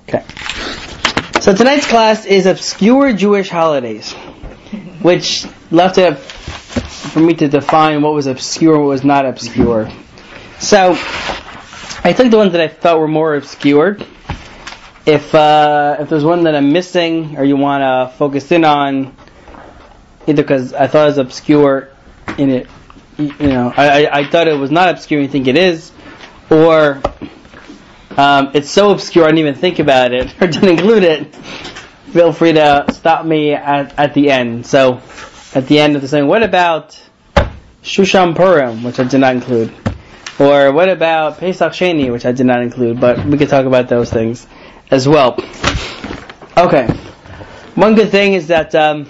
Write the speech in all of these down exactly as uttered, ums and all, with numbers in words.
Okay. So tonight's class is obscure Jewish holidays, which left it for me to define what was obscure and what was not obscure. So I took the ones that I felt were more obscure. If uh, if there's one that I'm missing or you want to focus in on, either because I thought it was obscure in it, you know, I, I, I thought it was not obscure and you think it is, or um, it's so obscure I didn't even think about it or didn't include it, feel free to stop me at, at the end. So at the end of the saying, what about Shushan Purim, which I did not include? Or what about Pesach Sheni, which I did not include, but we could talk about those things as well. Okay. One good thing is that um,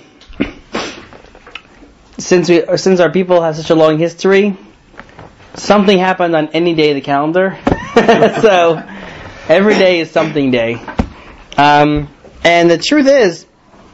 since we since our people have such a long history, something happened on any day of the calendar. So every day is something day. Um, and the truth is,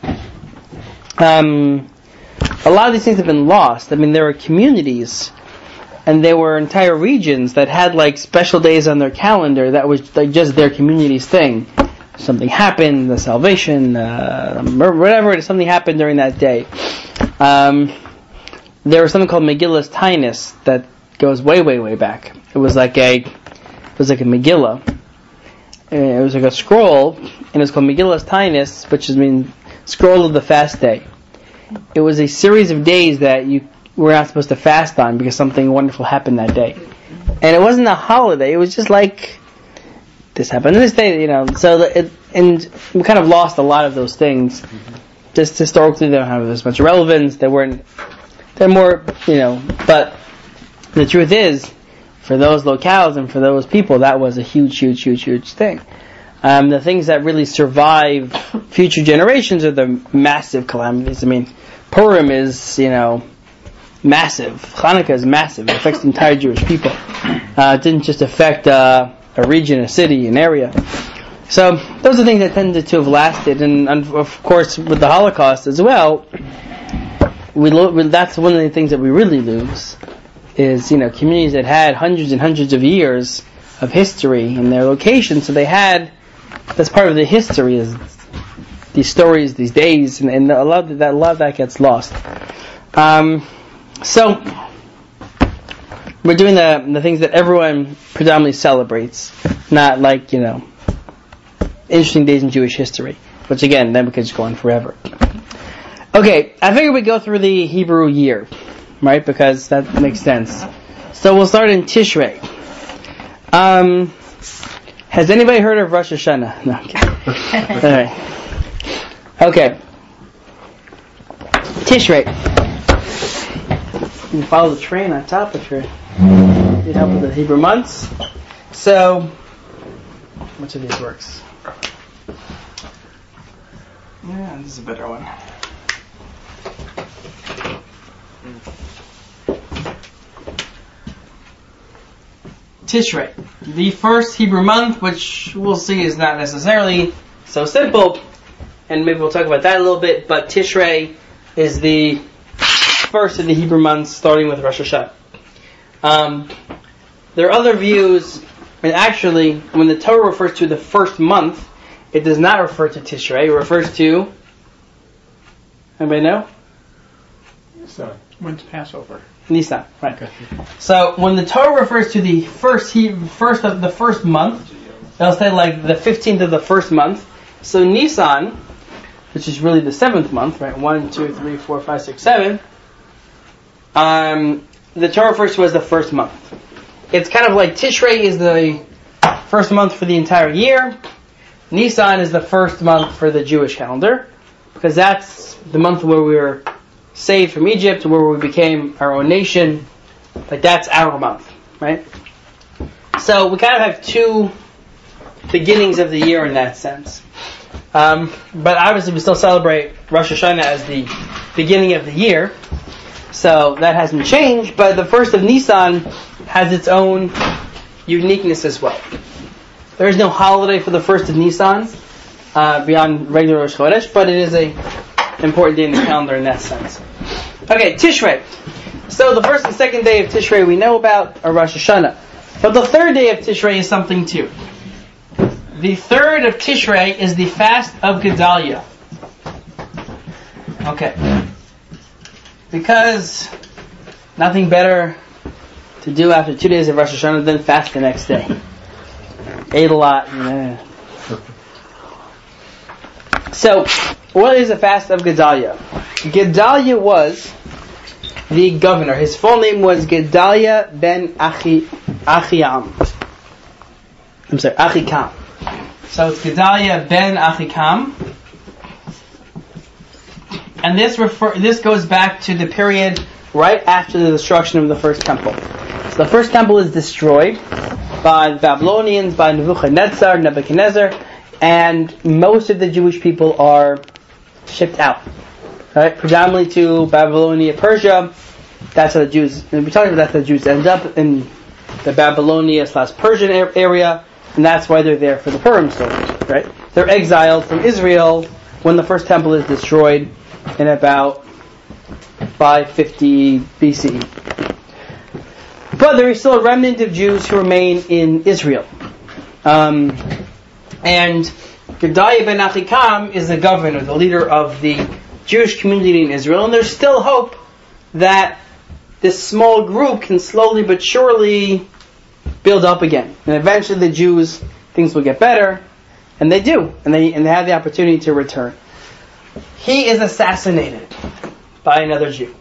um, a lot of these things have been lost. I mean, there were communities and there were entire regions that had like special days on their calendar that was like just their community's thing. Something happened, the salvation, uh, whatever, something happened during that day. Um, there was something called Megillus Tainus that goes way, way, way back. It was like a, it was like a Megillah. It was like a scroll, and it's called Megillus Tainus, which means scroll of the fast day. It was a series of days that you were not supposed to fast on because something wonderful happened that day. And it wasn't a holiday, it was just like, this happened on this day, you know. So, the, it, and we kind of lost a lot of those things. Just historically, they don't have as much relevance, they weren't, they're more, you know, but the truth is, for those locales and for those people, that was a huge, huge, huge, huge thing. Um, the things that really survive future generations are the massive calamities. I mean, Purim is, you know, massive. Hanukkah is massive. It affects the entire Jewish people. Uh, it didn't just affect uh, a region, a city, an area. So those are things that tended to have lasted. And, and of course, with the Holocaust as well, we lo- that's one of the things that we really lose. Is, you know, communities that had hundreds and hundreds of years of history in their location, so they had, that's part of the history, is these stories, these days, and, and a lot of that, a lot of that gets lost. Um, so we're doing the the things that everyone predominantly celebrates, not like, you know, interesting days in Jewish history, which again, then we could just go on forever. Okay, I figured we'd go through the Hebrew year. Right, because that makes sense. So we'll start in Tishrei. Um, has anybody heard of Rosh Hashanah? No. Okay. All right. Okay. Tishrei. You can follow the train on top if you're need help with the Hebrew months. So, which of these works? Yeah, this is a better one. Tishrei, the first Hebrew month, which we'll see is not necessarily so simple, and maybe we'll talk about that a little bit, but Tishrei is the first of the Hebrew months, starting with Rosh Hashanah. Um, there are other views, and actually, when the Torah refers to the first month, it does not refer to Tishrei, it refers to, anybody know? So, when's Passover? Nisan, right. So when the Torah refers to the first he, first of the first month, they'll say like the fifteenth of the first month. So Nisan, which is really the seventh month, right? One, two, three, four, five, six, seven. Um, the Torah refers to as the first month. It's kind of like Tishrei is the first month for the entire year. Nisan is the first month for the Jewish calendar, because that's the month where we were saved from Egypt, where we became our own nation. Like that's our month, right? So we kind of have two beginnings of the year in that sense. Um, but obviously we still celebrate Rosh Hashanah as the beginning of the year. So that hasn't changed, but the first of Nisan has its own uniqueness as well. There is no holiday for the first of Nisan uh, beyond regular Rosh Chodesh, but it is a important day in the calendar in that sense. Okay, Tishrei. So the first and second day of Tishrei we know about are Rosh Hashanah. But the third day of Tishrei is something too. the third of Tishrei is the fast of Gedalia. Okay. Because nothing better to do after two days of Rosh Hashanah than fast the next day. Ate a lot. Yeah. So, what is the fast of Gedalia? Gedalia was the governor. His full name was Gedalia ben Achi, Achiam. I'm sorry, Achikam. So it's Gedalia ben Achikam. And this refer, this goes back to the period right after the destruction of the first temple. So the first temple is destroyed by the Babylonians, by Nebuchadnezzar, Nebuchadnezzar, and most of the Jewish people are shipped out. Right? Predominantly to Babylonia, Persia. That's how the Jews, and we're talking about that the Jews end up in the Babylonia slash Persian area, and that's why they're there for the Purim stories, right? They're exiled from Israel when the first temple is destroyed in about five fifty B C. But there is still a remnant of Jews who remain in Israel. Um, and Gedalia ben Achikam is the governor, the leader of the Jewish community in Israel, and there's still hope that this small group can slowly but surely build up again. And eventually the Jews, things will get better, and they do, and they and they have the opportunity to return. He is assassinated by another Jew.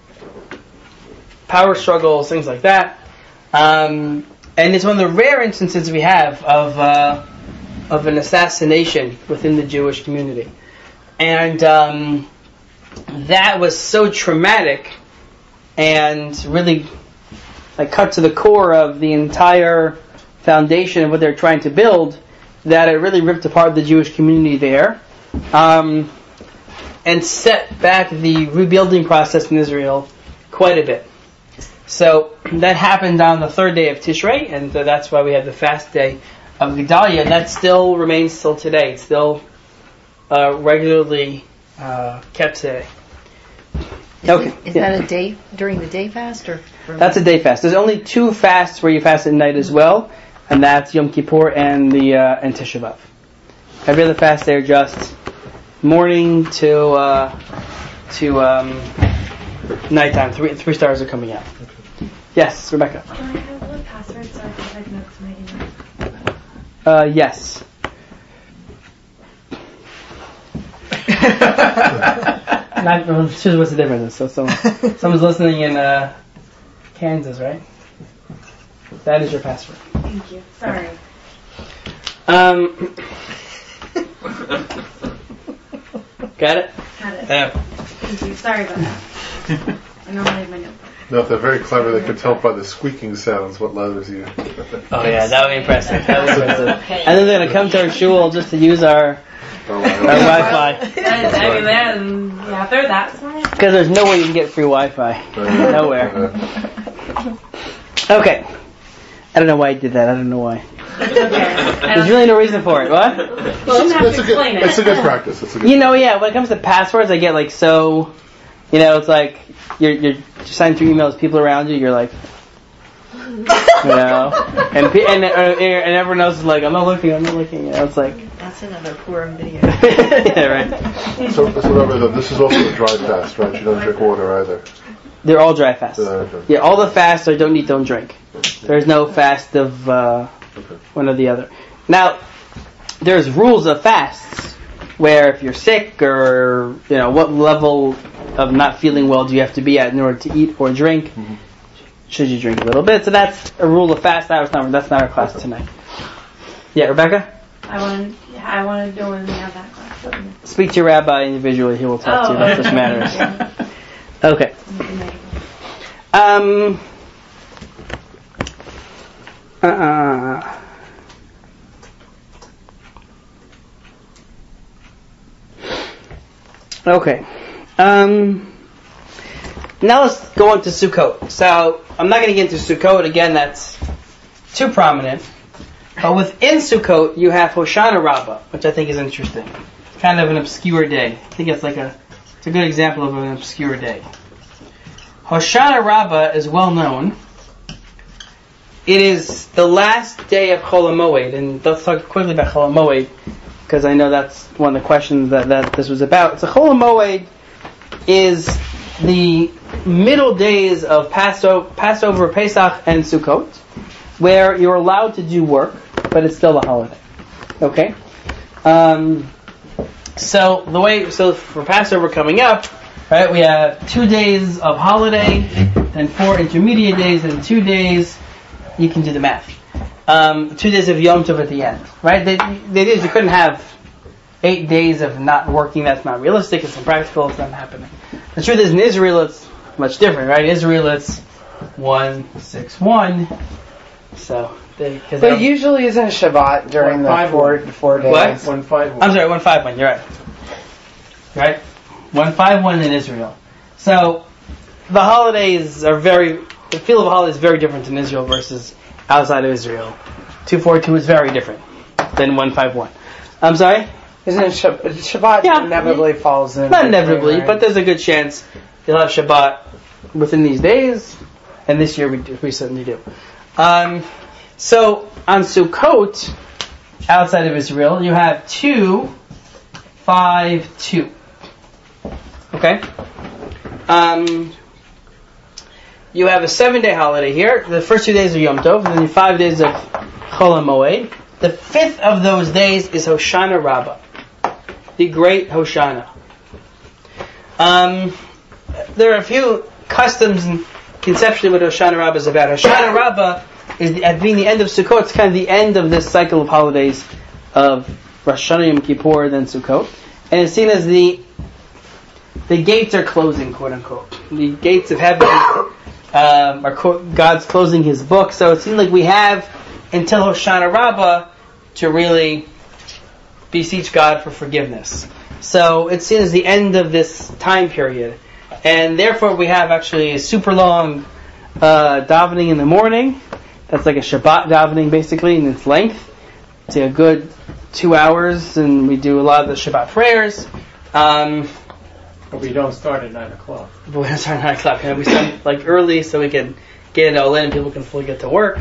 Power struggles, things like that. Um, and it's one of the rare instances we have of uh, of an assassination within the Jewish community. And um, that was so traumatic and really like cut to the core of the entire foundation of what they're trying to build, that it really ripped apart the Jewish community there. Um, and set back the rebuilding process in Israel quite a bit. So that happened on the third day of Tishrei, and uh, that's why we have the fast day of Gedalia, and that still remains till today. It's still uh, regularly uh, kept today. Is, okay. it, is yeah. that a day during the day fast, or? That's a day fast. There's only two fasts where you fast at night as well, and that's Yom Kippur and the uh, and Tisha B'Av. Every other fast they're just morning to uh, to um, nighttime. Three three stars are coming out. Yes, Rebecca. Can I have the password so I can type notes to my email? Uh, yes. Not, well, what's the difference? So someone, someone's listening in uh, Kansas, right? That is your password. Thank you. Sorry. Um, got it? Got it. Yeah. Thank you. Sorry about that. I normally have my notebook. No, if they're very clever, they could tell by the squeaking sounds what letters you. Oh yeah, that would be impressive. That would be impressive. And then they're gonna come to our shul just to use our Oh, our Wi-Fi. I mean, then, yeah, if they're that smart. Because there's no way you can get free Wi-Fi. Nowhere. Okay. I don't know why I did that. I don't know why. It's okay. There's really no reason for it. What? Well, you don't have It's to a good, explain it. it's a good practice. It's a good You know, yeah. When it comes to passwords, I get like so. You know, it's like you're you're signing through emails, people around you. You're like, you know, and pe- and uh, and everyone else is like, I'm not looking. I'm not looking. You know, it's like. That's another Purim video. Yeah, right. So, so remember though, this is also a dry fast, right? You don't drink water either. They're all dry fasts. Uh, okay. Yeah, all the fasts are don't eat, don't drink. There's no fast of uh, Okay. one or the other. Now, there's rules of fasts where if you're sick or you know what level of not feeling well do you have to be at in order to eat or drink. Mm-hmm. Should you drink a little bit? So that's a rule of fast. That was not, that's not our class tonight. Yeah, Rebecca? I want to, I want to know when we have that class. Speak to your rabbi individually. He will talk to you about such matters. Okay. Um. Uh. Okay. Um. Now let's go on to Sukkot. So I'm not going to get into Sukkot again. That's too prominent. But within Sukkot, you have Hoshana Rabbah, which I think is interesting. It's kind of an obscure day. I think it's like a, it's a good example of an obscure day. Hoshana Rabbah is well known it is the last day of Chol HaMoed, and let's talk quickly about Chol HaMoed, because I know that's one of the questions that, that this was about. So Chol HaMoed is the middle days of Passover, Passover, Pesach, and Sukkot, where you're allowed to do work, but it's still a holiday. Okay? Um, so the way, so for Passover coming up, right, we have two days of holiday, then four intermediate days, and two days, you can do the math. Um, two days of Yom Tov at the end, right? The, the idea is you couldn't have eight days of not working. That's not realistic. It's impractical. It's not happening. The truth is, in Israel, it's much different, right? In Israel, it's one, six, one. So, they, cause But usually isn't Shabbat during One, the five, four, one. four days? What? One five one. I'm sorry, one five one. You're right. Right, one five one in Israel. So, the holidays are very. The feel of a holiday is very different in Israel versus outside of Israel. Two four two is very different than one five one. I'm sorry. Isn't it Shab- Shabbat Yeah. inevitably falls in? Not between, inevitably, right? but there's a good chance you'll have Shabbat within these days, and this year we do, we certainly do. Um, so on Sukkot, outside of Israel, you have two, five, two. Okay. Um, you have a seven-day holiday here. The first two days are Yom Tov, and then five days of Chol HaMoed. The fifth of those days is Hoshana Rabbah, the great Hoshana. Um, there are a few customs and conceptually what Hoshana Rabbah is about. Hoshana Rabbah is the, at being the end of Sukkot. It's kind of the end of this cycle of holidays of Rosh Hashanah, Yom Kippur, then Sukkot, and it's seen as the the gates are closing, quote unquote. The gates of heaven um, are co- God's closing His book. So it seems like we have until Hoshana Rabbah to really beseech God for forgiveness. So it's seen as the end of this time period. And therefore we have actually a super long uh, davening in the morning. That's like a Shabbat davening basically in its length. It's a good two hours and we do a lot of the Shabbat prayers. Um, But we don't start at nine o'clock. but we don't start at nine o'clock. We start like early so we can get it all in and people can fully get to work.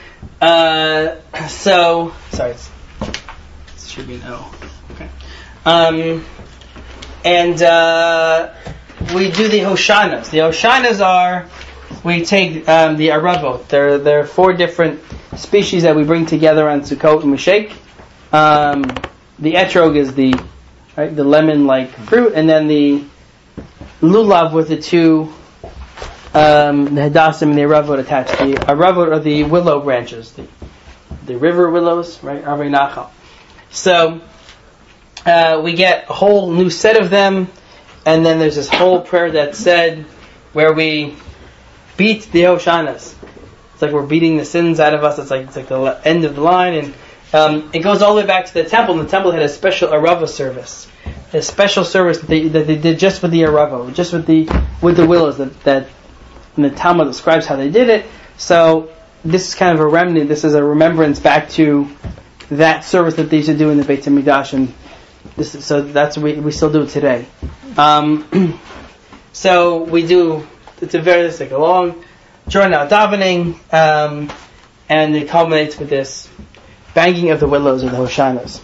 Uh, so, sorry, it's, it should be an O. Okay. Um, and uh, we do the Hoshanas. The Hoshanas are, we take um, the Aravot. There, there are four different species that we bring together on Sukkot and we shake. Um, the etrog is the right, the lemon-like fruit, and then the lulav with the two Um, the hadassim and the aravot attached. The aravot are the willow branches, the, the river willows, right? Arvei Nachal. So uh, we get a whole new set of them, and then there's this whole prayer that's said where we beat the Hoshanas. It's like we're beating the sins out of us. It's like it's like the end of the line, and um, it goes all the way back to the temple. And the temple had a special arava service, a special service that they, that they did just with the arava, just with the with the willows that that. And the Talmud describes how they did it. So this is kind of a remnant. This is a remembrance back to that service that they used to do in the Beit HaMikdash, and this is, so that's we we still do it today. Um, so we do. It's a very it's like a long, drawn out davening, um, and it culminates with this banging of the willows or the Hoshanas.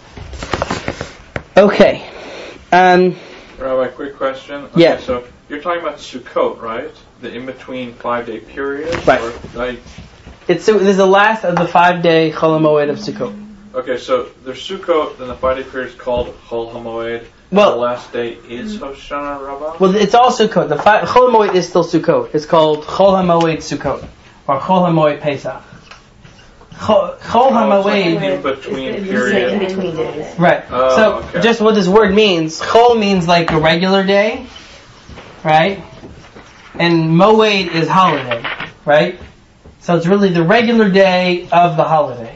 Okay. Um, Rabbi, quick question. Okay, yeah. So you're talking about Sukkot, right? The in-between five-day period? Right. Or, like, it's so this is the last of the five-day Chol HaMoed of Sukkot. okay, so there's Sukkot, then the five-day period is called Chol HaMoed. Well- the last day is Hoshana Rabbah? Well, it's all Sukkot. The fi- Chol HaMoed is still Sukkot. It's called Chol HaMoed Sukkot or Chol HaMoed Pesach. Chol, Chol Oh, it's like HaMoed. an in-between In period. between days. Right. Oh, so, okay. just what this word means. Chol means like a regular day, right? And Moed is holiday, right? So it's really the regular day of the holiday.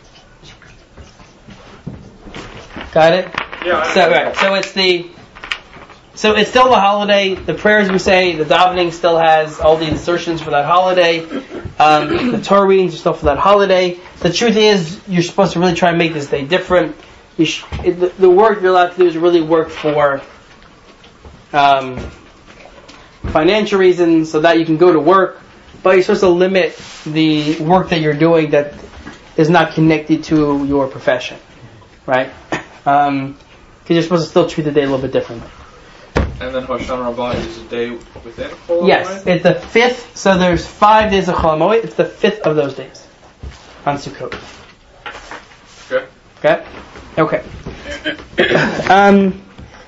Got it? Yeah, I So right. So it's the. So it's still the holiday. The prayers we say, the davening still has all the insertions for that holiday. Um, the Torah readings are still for that holiday. The truth is, you're supposed to really try and make this day different. You sh- it, the, the work you're allowed to do is really work for um, financial reasons, so that you can go to work but you're supposed to limit the work that you're doing that is not connected to your profession, right? Because um, you're supposed to still treat the day a little bit differently. And then Hoshana Rabbah is a day within Chol Yes, HaMoed? it's the fifth. So there's five days of Chol HaMoed. It's the fifth of those days on Sukkot. Okay. Okay. Okay. um.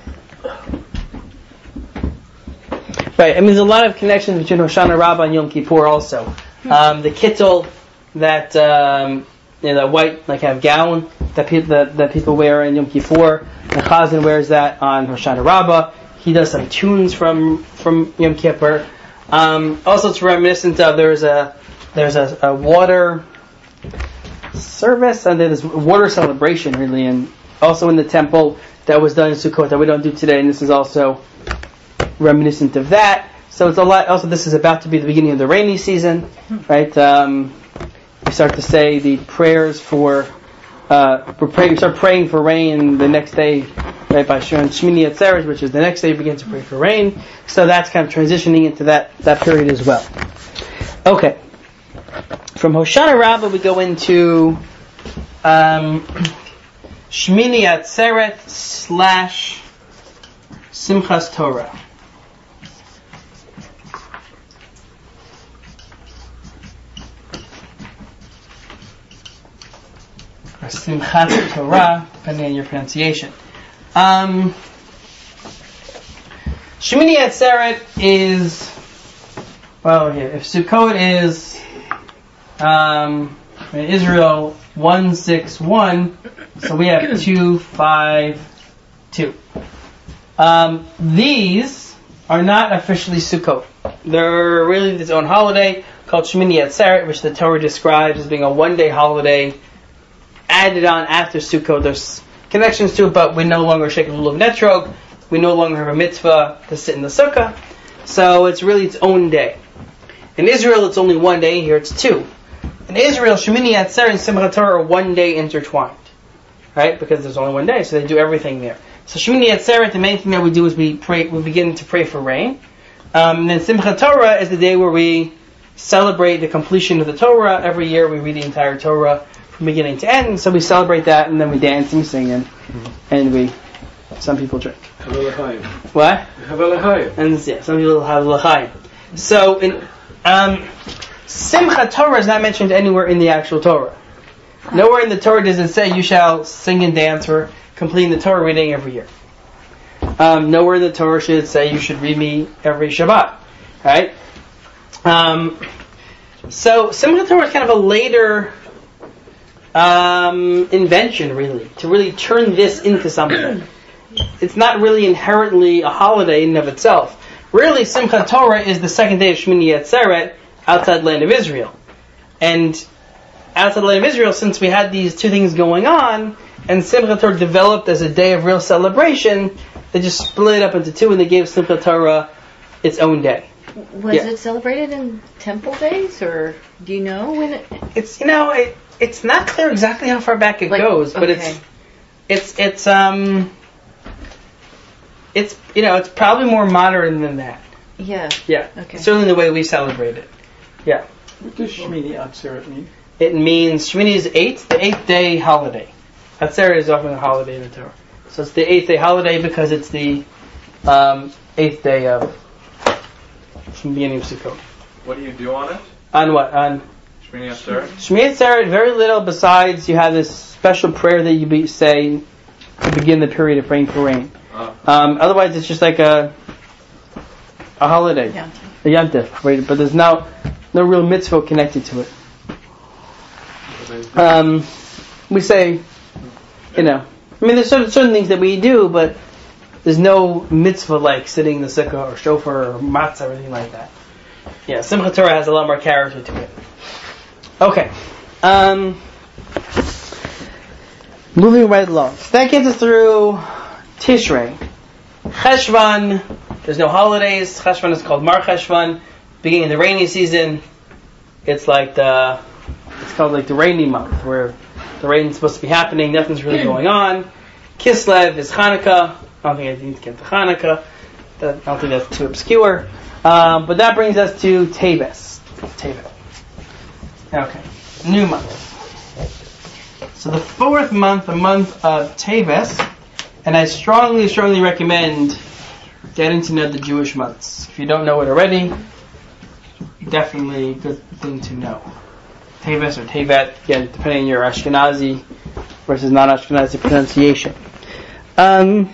Right. I mean, there's a lot of connections between Hoshana Rabbah and Yom Kippur. Also, um, the kittel that um, you know, the white like have gown that people that, that people wear in Yom Kippur. The Chazan wears that on Hoshana Rabbah. He does some tunes from from Yom Kippur. Um, also, it's reminiscent of there's a there's a, a water service and there's water celebration really, and also in the temple that was done in Sukkot that we don't do today. And this is also reminiscent of that. So it's a lot. Also, this is about to be the beginning of the rainy season, right? Um, we start to say the prayers for. Uh, we're praying. We start praying for rain the next day, right? By Shon Shmini Atzeret, which is the next day, we begin to pray for rain. So that's kind of transitioning into that that period as well. Okay. From Hoshana Rabbah, we go into um, Shmini Atzeret slash Simchas Torah. Or Simchat Torah, depending on your pronunciation. Um, Shemini Atzeret is, well, here, if Sukkot is um, in Israel one six one, so we have two five two. Um, these are not officially Sukkot. They're really its own holiday called Shemini Atzeret, which the Torah describes as being a one-day holiday added on after Sukkot. There's connections to it, but we no longer shake the rule of Netrog. We no longer have a mitzvah to sit in the sukkah. So it's really its own day. In Israel, it's only one day. Here, it's two. In Israel, Shemini Atzeret and Simchat Torah are one day intertwined, right? Because there's only one day, so they do everything there. So Shemini Atzeret, the main thing that we do is we pray. We begin to pray for rain. Um, and then Simchat Torah is the day where we celebrate the completion of the Torah. Every year, we read the entire Torah from beginning to end, so we celebrate that, and then we dance and sing, and, mm-hmm. and we, some people drink. What? And yeah, some people have l'chaim. So, in um, Simchat Torah is not mentioned anywhere in the actual Torah. Nowhere in the Torah does it say you shall sing and dance for completing the Torah reading every year. Um, nowhere in the Torah should it say you should read me every Shabbat, right? Um, so Simchat Torah is kind of a later Um, invention, really, to really turn this into something. It's not really inherently a holiday in and of itself. Really, Simchat Torah is the second day of Shemini Atzeret outside the land of Israel. And outside the land of Israel, since we had these two things going on, and Simchat Torah developed as a day of real celebration, they just split it up into two and they gave Simchat Torah its own day. Was yeah. it celebrated in temple days, or do you know when it... It's, you know, it, it's not clear exactly how far back it like, goes, but okay. it's, it's, it's, um, it's, you know, it's probably more modern than that. Yeah. Yeah. Okay. Certainly the way we celebrate it. Yeah. What does Shemini Atzeret mean? It means, Shemini is eighth, the eighth day holiday. Atzeret is often a holiday in the Torah. So it's the eighth day holiday because it's the, um, eighth day of, from the beginning of Sukkot. What do you do on it? On what? On Shemini Atzeret? Shemini Atzeret, very little besides you have this special prayer that you be, say to begin the period of praying for rain. Uh. Um, otherwise, it's just like a a holiday, Yeah. a yantif, right? But there's no no real mitzvah connected to it. Um, we say, you know, I mean, there's certain, certain things that we do, but there's no mitzvah like sitting in the sukkah or shofar or matzah or anything like that. Yeah, Simchat Torah has a lot more character to it. Okay. Um, moving right along. So that gets us through Tishrei. Cheshvan, there's no holidays. Cheshvan is called Mar Cheshvan. Beginning of the rainy season, it's like the, it's called like the rainy month, where the rain is supposed to be happening, nothing's really going on. Kislev is Hanukkah. I don't think I need to get to Hanukkah. That, I don't think that's too obscure. Um, but that brings us to Teves. Tevet. Okay, new month. So the fourth month, the month of Teves, and I strongly, strongly recommend getting to know the Jewish months. If you don't know it already, definitely a good thing to know. Teves or Tevet, again, depending on your Ashkenazi versus non-Ashkenazi pronunciation. Um,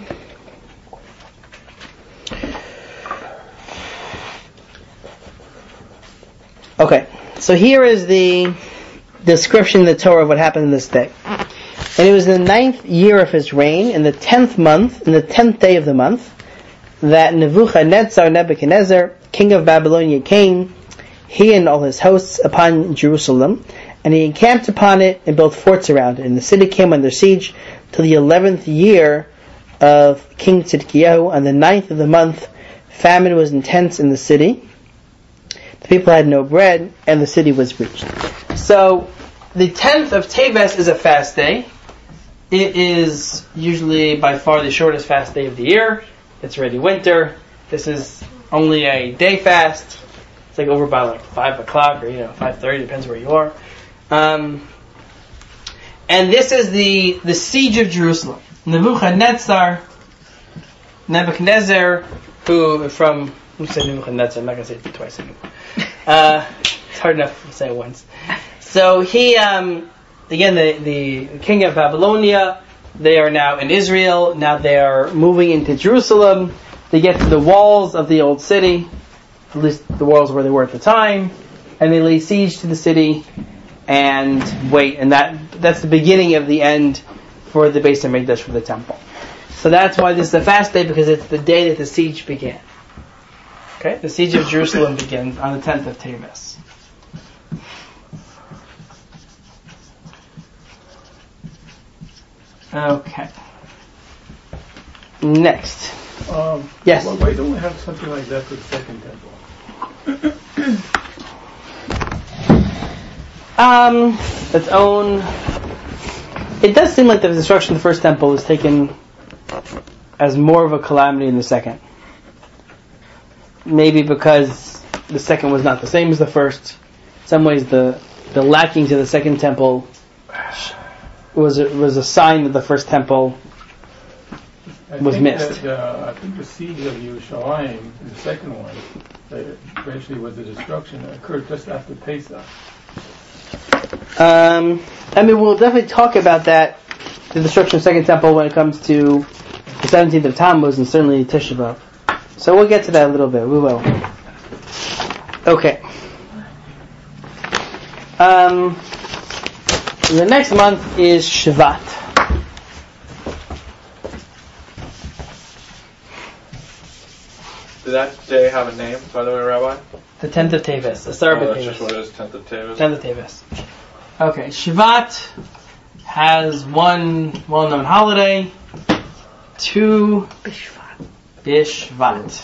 okay, so here is the description in the Torah of what happened in this day. And it was in the ninth year of his reign, in the tenth month, in the tenth day of the month, that Nebuchadnezzar, Nebuchadnezzar, king of Babylonia, came, he and all his hosts, upon Jerusalem, and he encamped upon it and built forts around it. And the city came under siege till the eleventh year of King Tzidkiyahu. On the ninth of the month, famine was intense in the city. The people had no bread, and the city was breached. So, the tenth of Teves is a fast day. It is usually by far the shortest fast day of the year. It's already winter. This is only a day fast. It's like over by like five o'clock or you know five thirty, depends where you are. Um, and this is the the siege of Jerusalem. Nebuchadnezzar, Nebuchadnezzar, who from who said Nebuchadnezzar? I'm not gonna say it twice anymore. Uh, it's hard enough to say it once. So he, um, again, the, the king of Babylonia, they are now in Israel. Now they are moving into Jerusalem. They get to the walls of the old city, at least the walls where they were at the time, and they lay siege to the city and wait. And that that's the beginning of the end for the Beis HaMikdash, for the temple. So that's why this is a fast day, because it's the day that the siege began. Okay, the siege of Jerusalem begins on the tenth of Teves. Okay. Next. Um, Yes. Why, why don't we have something like that for the second temple? Um, its own. It does seem like the destruction of the first temple is taken as more of a calamity than the second. Maybe because the second was not the same as the first. In some ways, the the lacking to the second temple was a, was a sign that the first temple I was think missed. That, uh, I think the siege of Yerushalayim, the second one, that eventually was the destruction, occurred just after Pesach. Um, I mean, we'll definitely talk about that, the destruction of the second temple, when it comes to the seventeenth of Tammuz and certainly Tisha B'Av. So we'll get to that a little bit. We will. Okay. Um, the next month is Shvat. Did that day have a name, by the way, Rabbi? The tenth of Teves. The Sar Oh, of that's just what Teves. it is, tenth of Teves. tenth of Teves. Okay, Shvat has one well-known holiday. Two Bishvat. Bishvat.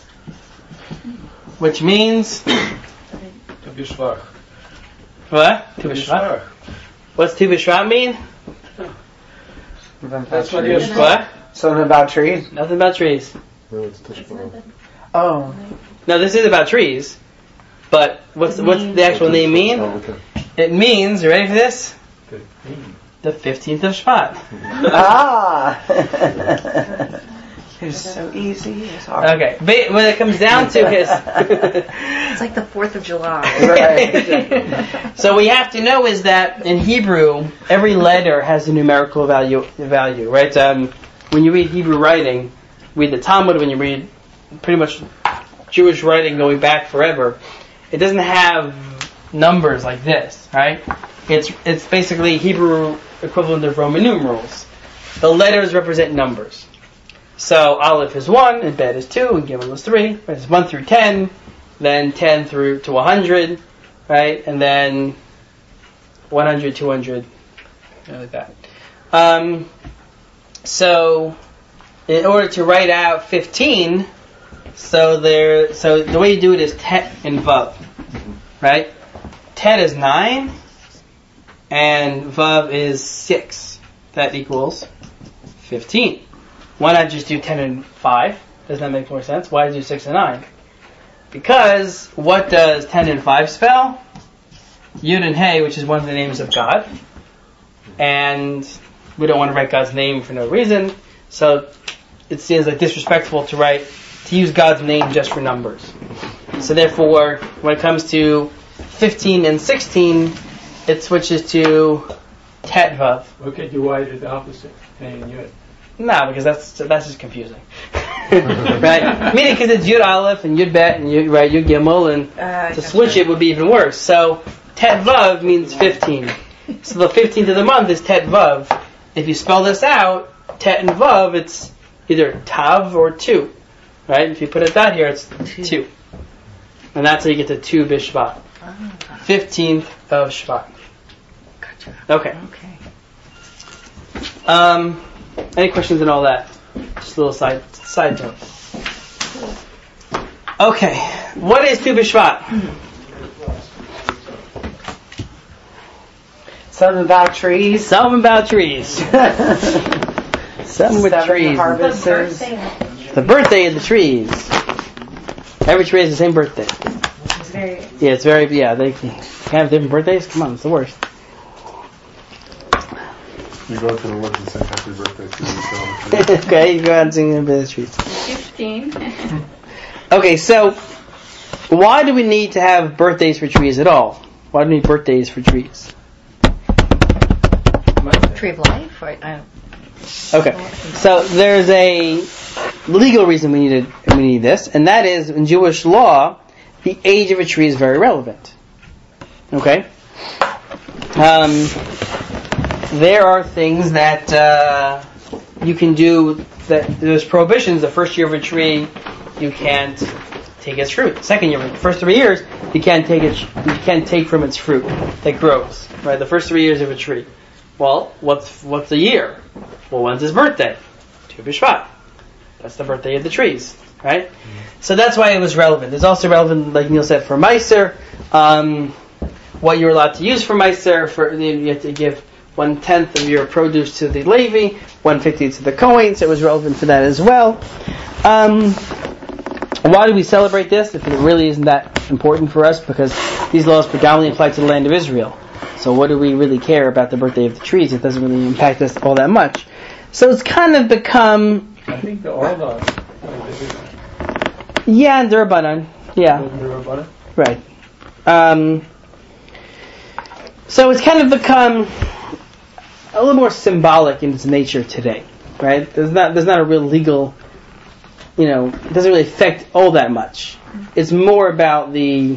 Which means To Bishvach. what? Tu B'Shvat. What's Tu B'Shvat mean? That's what it is. What? Something about trees? Nothing about trees. No, it's Tisha B'Av. Oh. No, this is about trees. But what's what's the actual name mean? Oh, okay. It means, you ready for this? Fifteen. The fifteenth of Shvat. Ah! It's so easy. It's hard. Okay, but when it comes down to his... It's like the fourth of July. Right. So what you have to know is that in Hebrew, every letter has a numerical value. Value, right? Um, when you read Hebrew writing, read the Talmud, when you read pretty much Jewish writing going back forever, it doesn't have numbers like this, right? It's it's basically Hebrew equivalent of Roman numerals. The letters represent numbers. So Aleph is one, and Bet is two, and Gimel is three. Right? It's one through ten, then ten through to one hundred, right? And then one hundred, two hundred, like that. Um, so in order to write out fifteen, so there, so the way you do it is Tet and Vav, right? Tet is nine, and Vav is six. That equals fifteen. Why not just do ten and five? Doesn't that make more sense? Why do six and nine? Because what does ten and five spell? Yud and Hey, which is one of the names of God. And we don't want to write God's name for no reason. So it seems like disrespectful to write, to use God's name just for numbers. So therefore, when it comes to fifteen and sixteen, it switches to Tet Vav. Look at you why it's the opposite. Hey and Yud. No, because that's that's just confusing. Right? Meaning because it's Yud Aleph and Yud Bet and Yud, right, Yud Gimel, and Uh, to switch it would be even worse. So Tet Vav means fifteen. So the fifteenth of the month is Tet Vav. If you spell this out, Tet and Vav, it's either Tav or two. Right? If you put it that here, it's two. two. And that's how you get to two Bishvat. fifteenth of Shvat. Gotcha. Okay. Okay. Um, any questions on all that? Just a little side side note. Okay. What is Tu B'Shvat? Something about trees. Something about trees. Something with Seven trees. harvesters. The birthday of the trees. Every tree has the same birthday. It's very Yeah, it's very, yeah, they can have different birthdays. Come on, it's the worst. You go to the woods and sing happy birthday to you. Okay, you go out and sing the birthday trees. Fifteen. Okay, so why do we need to have birthdays for trees at all? Why do we need birthdays for trees? Tree of life, right? I don't. Okay, so there's a legal reason we need it, we need this, and that is in Jewish law, the age of a tree is very relevant. Okay, um, there are things that uh, you can do. That there's prohibitions. The first year of a tree, you can't take its fruit. Second year, the first three years, you can't take it. You can't take from its fruit that grows. Right, the first three years of a tree. Well, what's what's the year? Well, when's his birthday? Tu B'Shvat. That's the birthday of the trees, right? Mm-hmm. So that's why it was relevant. It's also relevant, like Neil said, for Meiser. Um, what you're allowed to use for Meiser, for you have to give one tenth of your produce to the Levi, one fiftieth to the Kohen. So it was relevant for that as well. Um, why do we celebrate this? If it really isn't that important for us, because these laws predominantly apply to the land of Israel. So what do we really care about the birthday of the trees? It doesn't really impact us all that much. So it's kind of become... I think the all the Yeah, and Durbanan. Yeah. Right. Um, so it's kind of become a little more symbolic in its nature today. Right? There's not there's not a real legal... You know, it doesn't really affect all that much. It's more about the...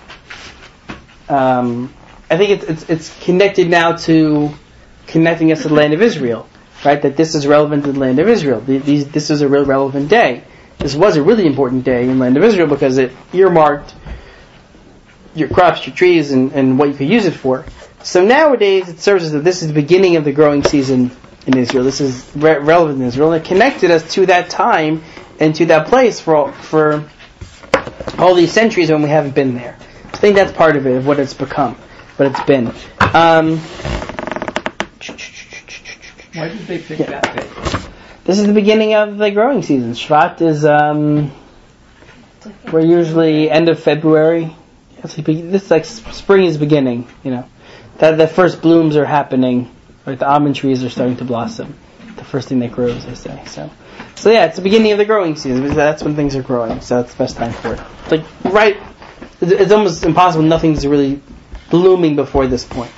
Um, I think it's, it's it's connected now to connecting us to the land of Israel, right? That this is relevant to the land of Israel. These, this is a real relevant day. This was a really important day in the land of Israel because it earmarked your crops, your trees, and, and what you could use it for. So nowadays it serves as that this is the beginning of the growing season in Israel. This is re- relevant in Israel, and it connected us to that time and to that place for all, for all these centuries when we haven't been there. I think that's part of it, of what it's become. But it's been. Um, Why did they pick yeah. that day? This is the beginning of the growing season. Shvat is, um, we're usually end of February. It's like, this is like spring is beginning, you know. That the first blooms are happening. Like the almond trees are starting to blossom. The first thing that grows, they say. So, so yeah, it's the beginning of the growing season. Because that's when things are growing. So that's the best time for it. It's like, right, it's almost impossible. Nothing's really blooming before this point.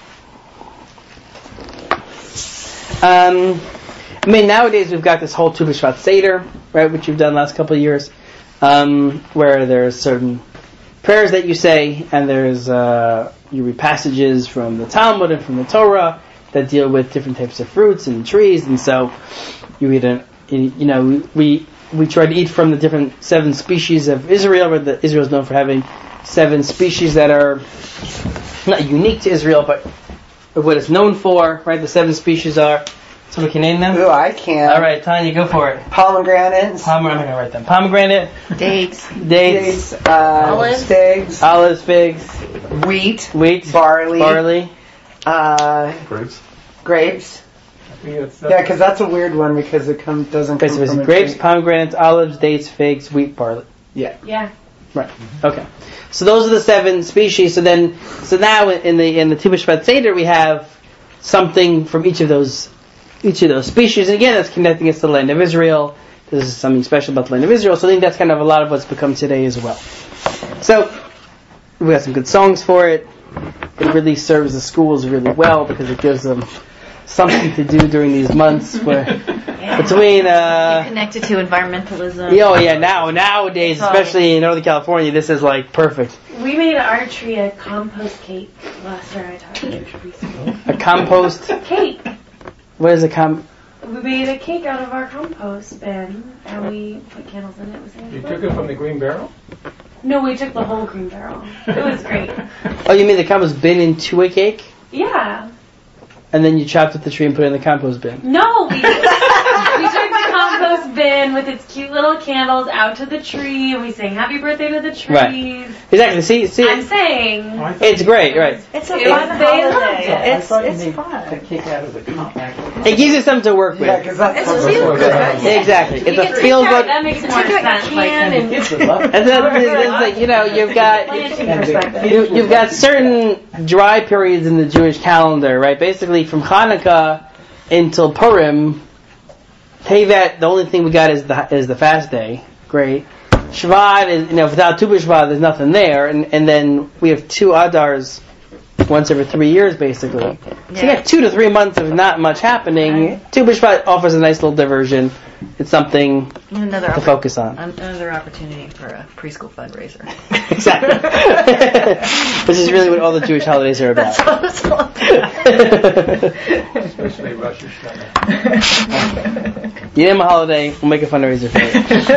Um, I mean, nowadays we've got this whole Tu B'Shvat Seder, right, which you've done the last couple of years, um, where there's certain prayers that you say, and there's uh, you read passages from the Talmud and from the Torah that deal with different types of fruits and trees, and so you read a, you know, we we try to eat from the different seven species of Israel, where the, Israel is known for having seven species that are not unique to Israel, but what it's known for, right? The seven species are. Somebody can name them? Ooh, I can. All right, Tanya, go for it. Pomegranates. Pomegranate, I'm going to write them. Pomegranate. Dates. Dates. Dates. Uh, Olives. Figs. Olives, figs. Wheat. Wheat. Barley. Barley. Uh, Grapes. grapes. I think it's, uh, Yeah, because that's a weird one because it come, doesn't Okay, come so it's from a grapes, tree. pomegranates, olives, dates, figs, wheat, barley. Yeah. yeah. Right. Okay. So those are the seven species. So then, so now in the in the Tu B'Shvat Seder we have something from each of those each of those species. And again, that's connecting us to the land of Israel. This is something special about the land of Israel. So I think that's kind of a lot of what's become today as well. So we got some good songs for it. It really serves the schools really well because it gives them something to do during these months where Yeah. between uh Connected to environmentalism. yeah, oh yeah, now nowadays, especially in Northern California, this is like perfect. We made our tree a compost cake last year I taught in preschool. A compost. Cake. What is a com? We made a cake out of our compost bin and we put candles in it. It was You took it from the green barrel? No, we took the whole green barrel. It was great. Oh, you mean the compost bin into a cake, Yeah. and then you chopped up the tree and put it in the compost bin? No, we, we took the compost bin with its cute little candles out to the tree and we sang happy birthday to the trees. Right. Exactly. See, see, I'm saying it's great, right? It's a It- fun they loved holiday. it. It's it's fun. Kick out of the compact. It gives you something to work Yeah, with. because that's It's what a feel good. Yeah, exactly. you It's get a to feel take out- good. That makes more Take out sense. your Like, can and Kids would love it. And then there's like, you know, you've got planting And the perspective. you, you've got certain dry periods in the Jewish calendar, right? Basically, from Hanukkah until Purim, Tevet, the only thing we got is the is the fast day. Great. Shvat is, you know, without Tu B'Shvat, there's nothing there, and and then we have two Adars once every three years, basically. So you Yeah. got two to three months of not much happening. Tu B'Shvat offers a nice little diversion. It's something Another to oppor- focus on. another opportunity for a preschool fundraiser. Exactly. Which is really what all the Jewish holidays are about. That's what it's all about. Especially Rosh Hashanah. You name a holiday, we'll make a fundraiser for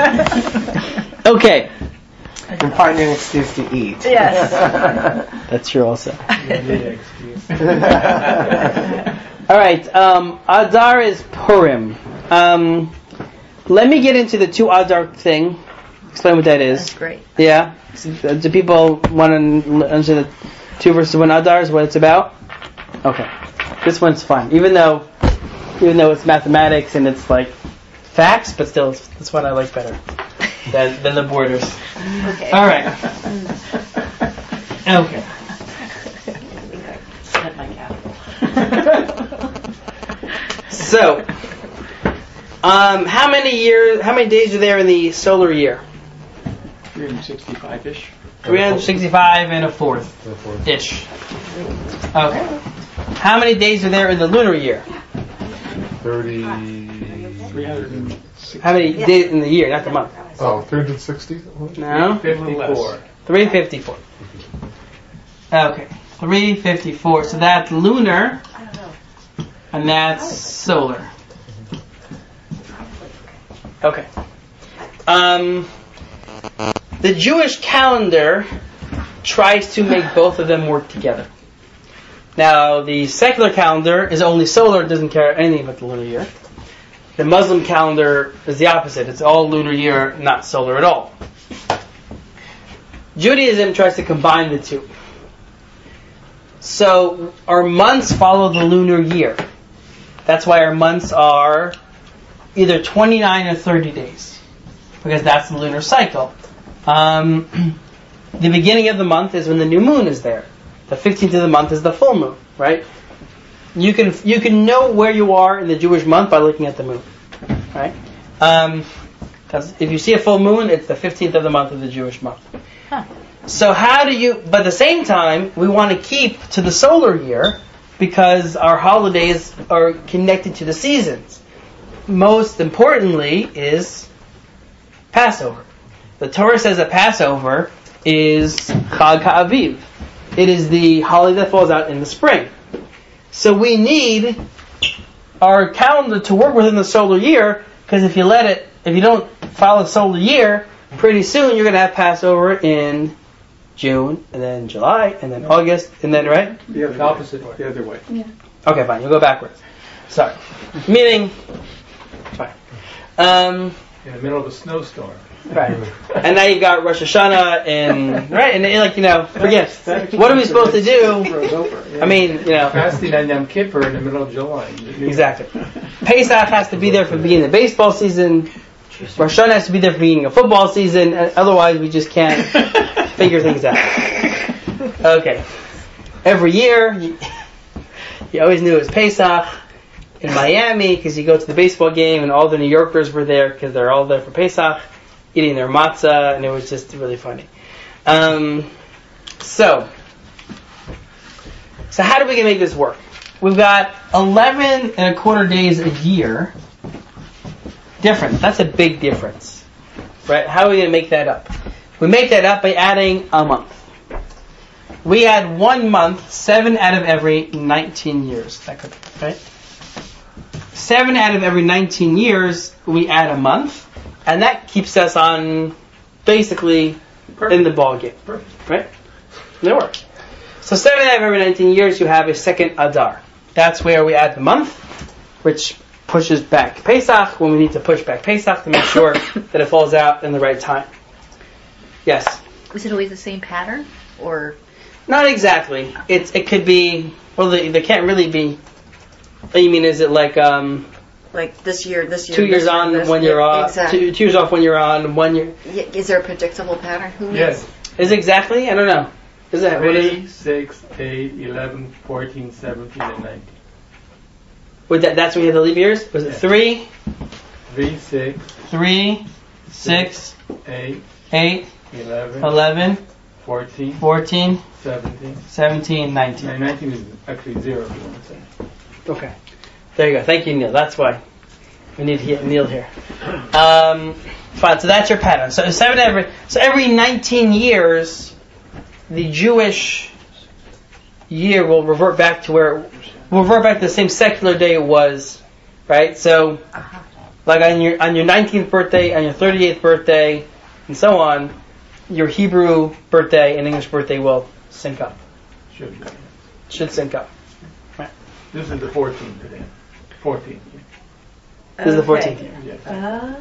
it. Okay, And find an excuse to eat. Yes. that's true also. Yeah, yeah, excuse. All right, um, Adar is Purim. Um, let me get into the two Adar thing. Explain what that That's is. great. Yeah? Do people want to understand the two versus one Adar is what it's about? Okay. This one's fun. Even though even though it's mathematics and it's like facts, but still, it's, this one I like better than, than the borders. Okay. All right. Okay. Set my cap. So, um, how many years? How many days are there in the solar year? three hundred sixty-five-ish. three hundred sixty-five and a fourth ish. Okay. How many days are there in the lunar year? thirty. three hundred sixty. How many days in the year, not the month? Oh, three hundred sixty? No. fifty-four. three fifty-four. Okay. three fifty-four. So that's lunar, and that's solar. Okay. Um, the Jewish calendar tries to make both of them work together. Now, the secular calendar is only solar, it doesn't care anything about the lunar year. The Muslim calendar is the opposite. It's all lunar year, not solar at all. Judaism tries to combine the two. So, our months follow the lunar year. That's why our months are either twenty-nine or thirty days. Because that's the lunar cycle. Um, the beginning of the month is when the new moon is there. The fifteenth of the month is the full moon, right? You can you can know where you are in the Jewish month by looking at the moon, right? Um, that's, if you see a full moon, it's the fifteenth of the month of the Jewish month. Huh. So how do you? But at the same time, we want to keep to the solar year because our holidays are connected to the seasons. Most importantly is Passover. The Torah says that Passover is Chag HaAviv. It is the holiday that falls out in the spring. So we need our calendar to work within the solar year, because if you let it, if you don't follow the solar year, pretty soon you're going to have Passover in June, and then July, and then August, and then, right? The other opposite way. The other way. Okay, fine. You'll go backwards. Sorry. Meaning, fine. Um, In the middle of a snowstorm. right. And now you've got Rosh Hashanah, and right, and like you know, forget. What are we supposed to do? Froze over. Yeah. I mean, you know, Fasting on Yom Kippur in the middle of July. exactly. Pesach has to be there for the beginning of the baseball season. Rosh Hashanah has to be there for the beginning of football season, and otherwise we just can't figure things out. Okay. Every year, you, you always knew it was Pesach in Miami because you go to the baseball game and all the New Yorkers were there because they're all there for Pesach, eating their matzah, and it was just really funny. Um, so, so how do we make this work? We've got eleven and a quarter days a year. Difference. That's a big difference. Right? How are we going to make that up? We make that up by adding a month. We add one month, seven out of every nineteen years. That could be, right? Seven out of every nineteen years, we add a month, and that keeps us on basically Perfect. in the ball game. Perfect. Right? That works. So seven out of every nineteen years, you have a second Adar. That's where we add the month, which pushes back Pesach when we need to push back Pesach to make sure that it falls out in the right time. Yes? Is it always the same pattern? Or not exactly. It's it could be, well, they, they can't really be. You mean, is it like um, like this year, this year, two years this year, on, this one year, year off, exactly. two, two years off, one year on, one year? Yeah, is there a predictable pattern? Who Yes. knows? Is it exactly? I don't know. Is that what Three, is it? six, eight, eleven, fourteen, seventeen, and nineteen. Wait, that, that's when you had the leap years? Was it Yeah. three, Three, six, three, six, eight, eight, eleven, eleven, fourteen, fourteen, seventeen. seventeen, nineteen? And nineteen is actually zero, if you want to say. Okay. There you go. Thank you, Neil. That's why we need to get Neil here. Um, fine. So that's your pattern. So seven every. So every nineteen years, the Jewish year will revert back to where it will revert back to the same secular day it was, right? So, like on your on your nineteenth birthday, on your thirty-eighth birthday, and so on, your Hebrew birthday and English birthday will sync up. Should be. Should sync up. This is the fourteenth today. fourteenth. This is the fourteenth year. Yes. Uh,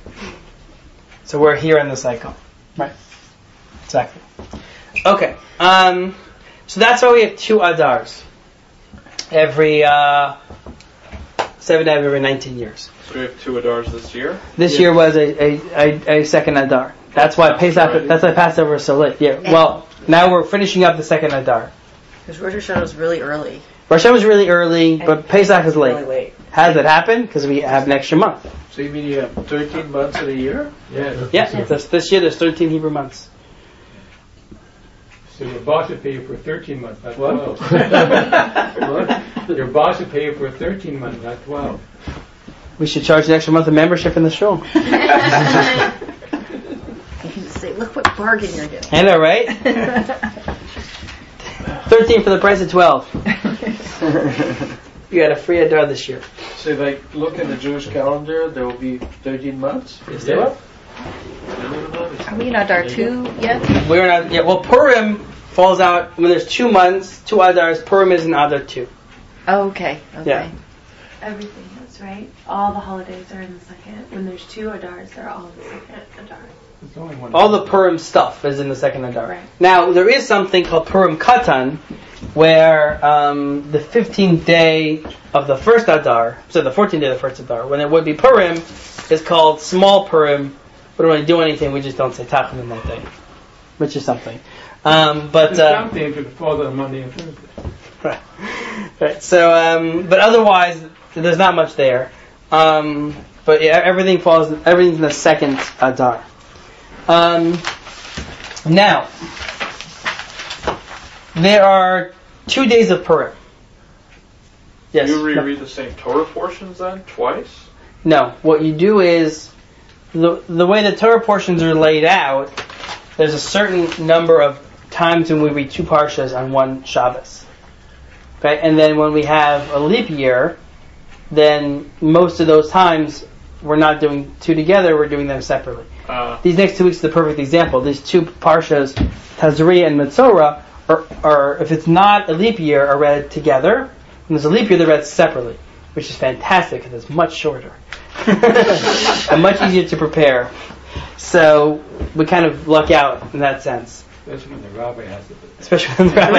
So we're here in the cycle. Right. Exactly. Okay. Um, so that's why we have two Adars. Every uh, seven out of every nineteen years. So we have two Adars this year? This Yeah. year was a, a, a, a second Adar. That's why That's Pesach, right. that's why Passover is so late. Yeah. Well, now we're finishing up the second Adar. Because Rosh Hashanah was really early. Rosh Hashanah was really early, but Pesach is Really late. late. How does that happen? Because we have an extra month. So you mean you have thirteen months in a year? Yes. Yeah. This, this year there's thirteen Hebrew months. So your boss should pay you for thirteen months, not What? twelve. Your boss should pay you for thirteen months, not twelve. We should charge an extra month of membership in the show. You can say, look what bargain you're getting. I know, right? thirteen for the price of twelve. You got a free Adar this year. So if I look at the Jewish calendar, there will be thirteen months? Is there? are we in Adar two yet? We're not. Yeah. Well, Purim falls out when there's two months, two Adars. Purim is in Adar two. Oh, okay. Okay. Yeah. everything is, right? All the holidays are in the second. When there's two Adars, they're all in the second Adar. There's only one. All the Purim stuff is in the second Adar. Right. Now, there is something called Purim Katan, where um, the fifteenth day of the first Adar, so the fourteenth day of the first Adar, when it would be Purim, is called Small Purim. We don't really do anything, we just don't say Tachanun that day, which is something. Um, but It's uh, something if it falls on Monday and Thursday. right, right. So, um, but otherwise, there's not much there. Um, but yeah, everything falls. Everything's in the second Adar. Um, now, there are two days of Purim. Yes. You no. reread the same Torah portions then twice? No. What you do is the the way the Torah portions are laid out. There's a certain number of times when we read two parshas on one Shabbos. Okay, and then when we have a leap year, then most of those times we're not doing two together. We're doing them separately. Uh, These next two weeks are the perfect example. These two parshas, Tazria and Metzora, are, are, if it's not a leap year, are read together. When there's a leap year, they're read separately, which is fantastic because it's much shorter and much easier to prepare. So we kind of luck out in that sense. Especially when the rabbi has it. Especially when the rabbi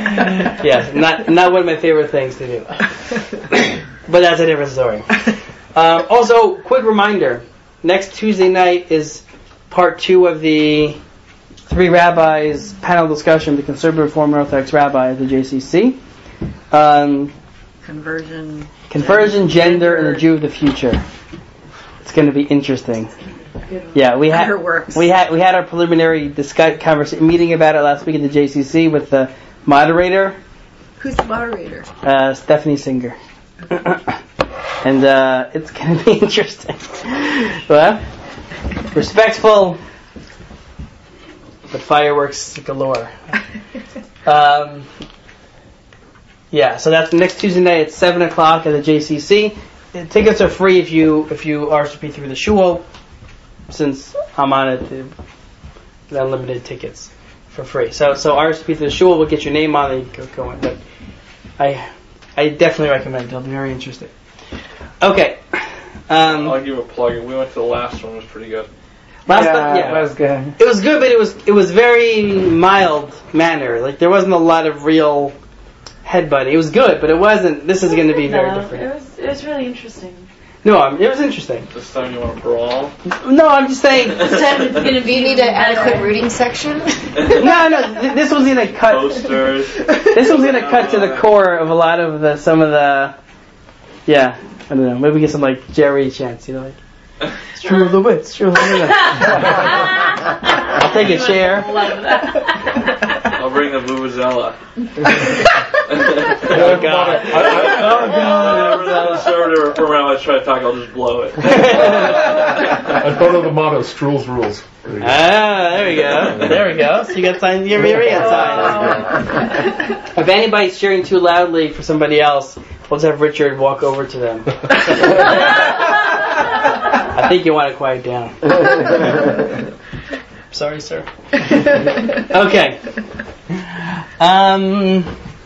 Yeah, not not one of my favorite things to do. But that's a different story. Um, also, quick reminder: next Tuesday night is part two of the three rabbis panel discussion, the conservative reformer Orthodox rabbi at the J C C. Um, Conversion. conversion, gender, and the Jew of the future. It's going to be interesting. Yeah, we had we had we had our preliminary discuss conversation meeting about it last week at the J C C with the moderator. Who's the moderator? Uh, Stephanie Singer. And uh, it's going to be interesting. Well, respectful, but fireworks galore. Um, yeah, so that's next Tuesday night at seven o'clock at the J C C. Tickets are free if you if you R S V P through the shul. Since I'm on it, the unlimited tickets for free. So so R S V P through the shul will get your name on it. You can go in, but I I definitely recommend it. It'll be very interesting. Okay. Um, I'll give a plug. We went to the last one. It was pretty good. Last yeah, time, yeah, that was good. It was good, but it was it was very mild manner. Like there wasn't a lot of real headbutting. It was good, but it wasn't. This is going to be very No, different. It was it was really interesting. No, um, it was interesting. This time you want to brawl? No, I'm just saying. It's going to Do you need an adequate reading section? No, no. Th- this was going to cut. Posters. This was going to cut to the core of a lot of the some of the. Yeah, I don't know. Maybe get some like Jerry chants. You know, like it's true of the wits. True of the wits. I'll take a chair. I'll bring the vuvuzela. Oh God! Oh God! Whenever the conservative reformer I try to talk, I'll just blow it. I thought of the motto, Struhl's rules. There you go. Ah, there we go. There we go. So you got signs. You already got signs. If anybody's cheering too loudly for somebody else, we'll just have Richard walk over to them. I think you want to quiet down. Sorry, sir. Okay. Um.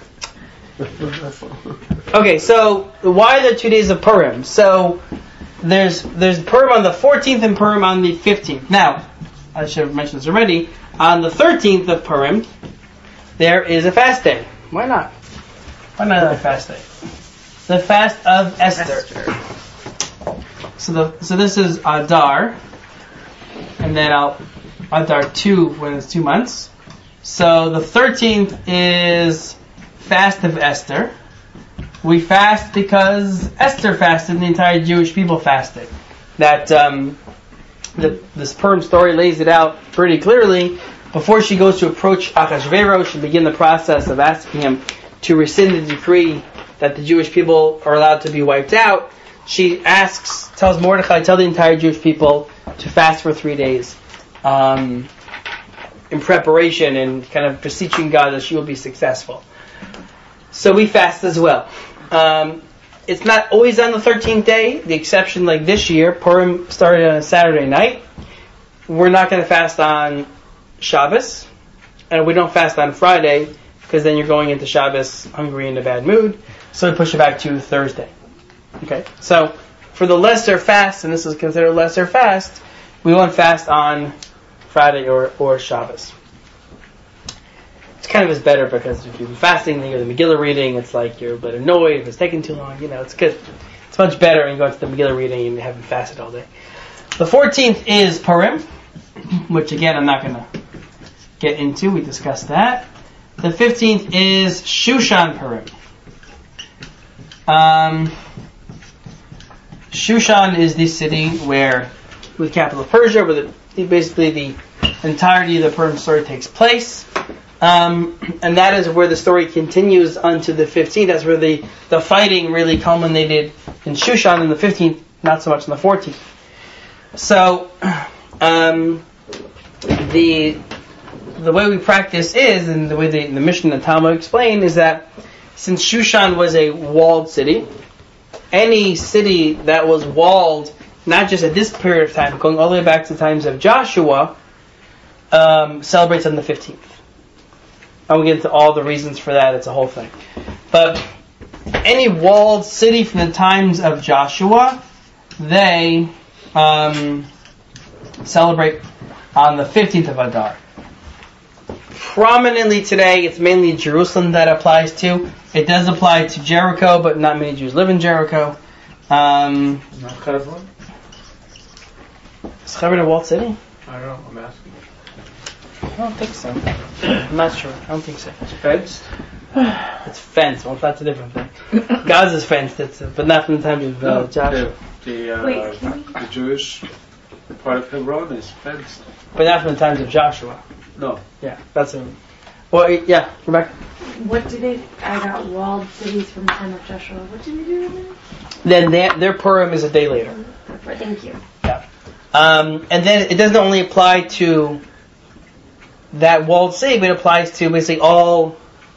Okay, so why are there two days of Purim? So there's there's Purim on the fourteenth and Purim on the fifteenth. Now, I should have mentioned this already. On the thirteenth of Purim, there is a fast day. Why not? Why not a fast day? The fast of Esther. Esther. So the so this is Adar, and then I'll Adar two when it's two months. So the thirteenth is fast of Esther. We fast because Esther fasted and the entire Jewish people fasted. That um, the, this Purim story lays it out pretty clearly. Before she goes to approach Achashverosh and begin the process of asking him to rescind the decree that the Jewish people are allowed to be wiped out, she asks, tells Mordechai, tell the entire Jewish people to fast for three days um, in preparation and kind of beseeching God that she will be successful. So we fast as well. Um, it's not always on the thirteenth day. The exception, like this year, Purim started on a Saturday night. We're not going to fast on Shabbos, and we don't fast on Friday because then you're going into Shabbos hungry and in a bad mood. So we push it back to Thursday. Okay. So for the lesser fast, and this is considered lesser fast, we won't fast on Friday or or Shabbos. It's kind of is better because if you're fasting, then you're the Megillah reading, it's like you're a bit annoyed if it's taking too long. You know, it's good. It's much better when you go into the Megillah reading and you haven't fasted all day. The fourteenth is Purim, which again I'm not going to get into. We discussed that. The fifteenth is Shushan Purim. Um, Shushan is the city where, with capital of Persia, where the, basically the entirety of the Purim story takes place. Um, and that is where the story continues unto the fifteenth. That's where the, the fighting really culminated in Shushan, and the fifteenth, not so much in the fourteenth. So, um, the the way we practice is, and the way the, the Mishnah and the Talmud explain, is that since Shushan was a walled city, any city that was walled, not just at this period of time, going all the way back to the times of Joshua, um, celebrates on the fifteenth. I won't get into all the reasons for that, it's a whole thing. But any walled city from the times of Joshua, they um, celebrate on the fifteenth of Adar. Prominently today, it's mainly Jerusalem that applies to. It does apply to Jericho, but not many Jews live in Jericho. Um, Not Hebron? is Hebron a walled city? I don't know. I'm asking. I don't think so. I'm not sure. I don't think so. It's fenced. It's fenced. Well, that's a different thing. Gaza's fenced, it's, but not from the time of uh, Joshua. The, the, uh, Wait, can we- the Jewish part of Hebron is fenced. But not from the times of Joshua. No. Yeah, that's a. Well, yeah, Rebecca. What did they? I got walled cities from the time of Joshua. What did they do with it? Then they, their Purim is a day later. Thank you. Yeah. Um, and then it doesn't only apply to that walled city, but it applies to basically all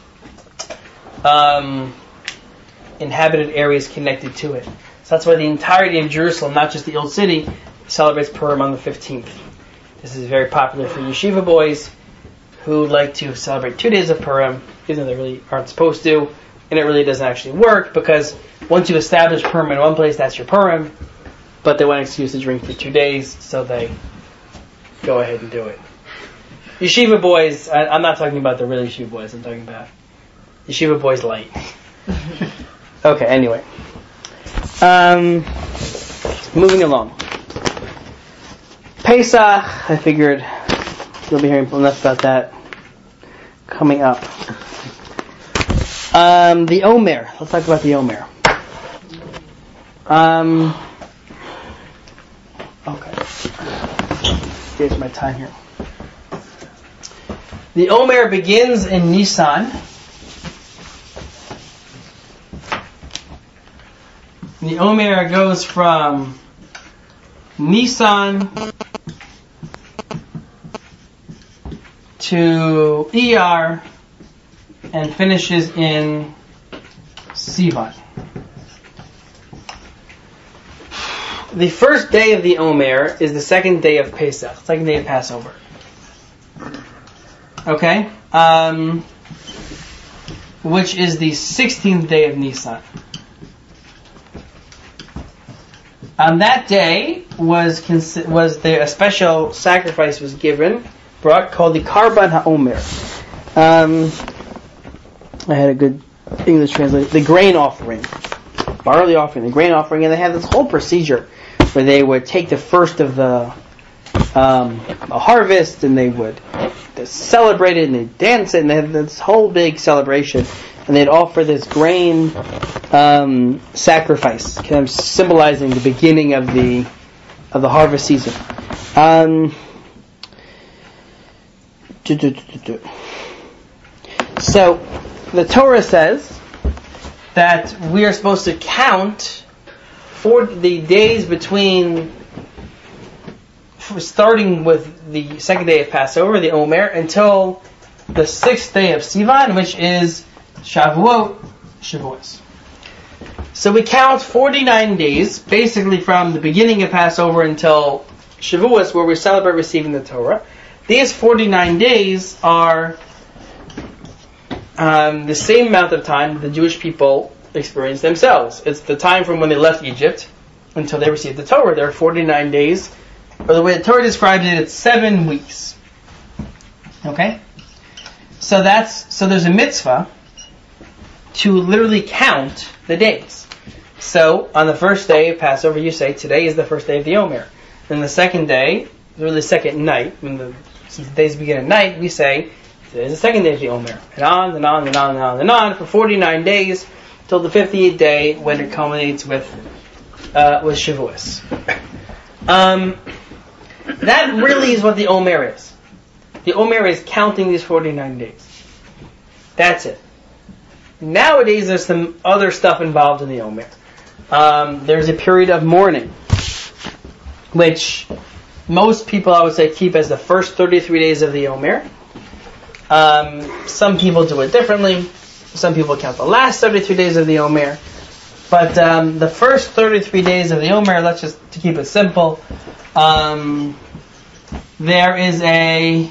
um, inhabited areas connected to it. So that's why the entirety of Jerusalem, not just the old city, celebrates Purim on the fifteenth. This is very popular for yeshiva boys who like to celebrate two days of Purim, even though they really aren't supposed to, and it really doesn't actually work, because once you establish Purim in one place, that's your Purim, but they want an excuse to drink for two days, so they go ahead and do it. Yeshiva boys, I, I'm not talking about the real yeshiva boys, I'm talking about yeshiva boys light. Okay, anyway. Um, moving along. Pesach, I figured you'll be hearing enough about that coming up. Um, the Omer. Let's talk about the Omer. Um, okay. Here's my time here. The Omer begins in Nisan. The Omer goes from Nisan to Iyar and finishes in Sivan. The first day of the Omer is the second day of Pesach, second day of Passover. Okay? Um, which is the sixteenth day of Nisan. On that day was consi- was there a special sacrifice was given, brought, called the Karban HaOmer. Um, I had a good English translation. The grain offering, barley offering, the grain offering, and they had this whole procedure where they would take the first of the um, a harvest, and they would they celebrate it, and they dance it, and they had this whole big celebration, and they'd offer this grain um, sacrifice, kind of symbolizing the beginning of the of the harvest season. Um, so the Torah says that we are supposed to count for the days between starting with the second day of Passover, the Omer, until the sixth day of Sivan, which is Shavuot, Shavuos. So we count forty-nine days, basically from the beginning of Passover until Shavuos, where we celebrate receiving the Torah. These forty-nine days are um, the same amount of time the Jewish people experience themselves. It's the time from when they left Egypt until they received the Torah. There are forty-nine days. Or the way the Torah describes it, it's seven weeks. Okay? So that's so there's a mitzvah to literally count the days. So on the first day of Passover, you say today is the first day of the Omer. Then the second day, really the second night, when the since the days begin at night, we say today is the second day of the Omer. And on and on and on and on and on for forty-nine days till the fiftieth day when it culminates with uh, with Shavuos. Um, that really is what the Omer is. The Omer is counting these forty-nine days. That's it. Nowadays, there's some other stuff involved in the Omer. Um, there's a period of mourning, which most people, I would say, keep as the first thirty-three days of the Omer. Um, some people do it differently. Some people count the last thirty-three days of the Omer. But um, the first thirty-three days of the Omer, let's just to keep it simple, um, there is a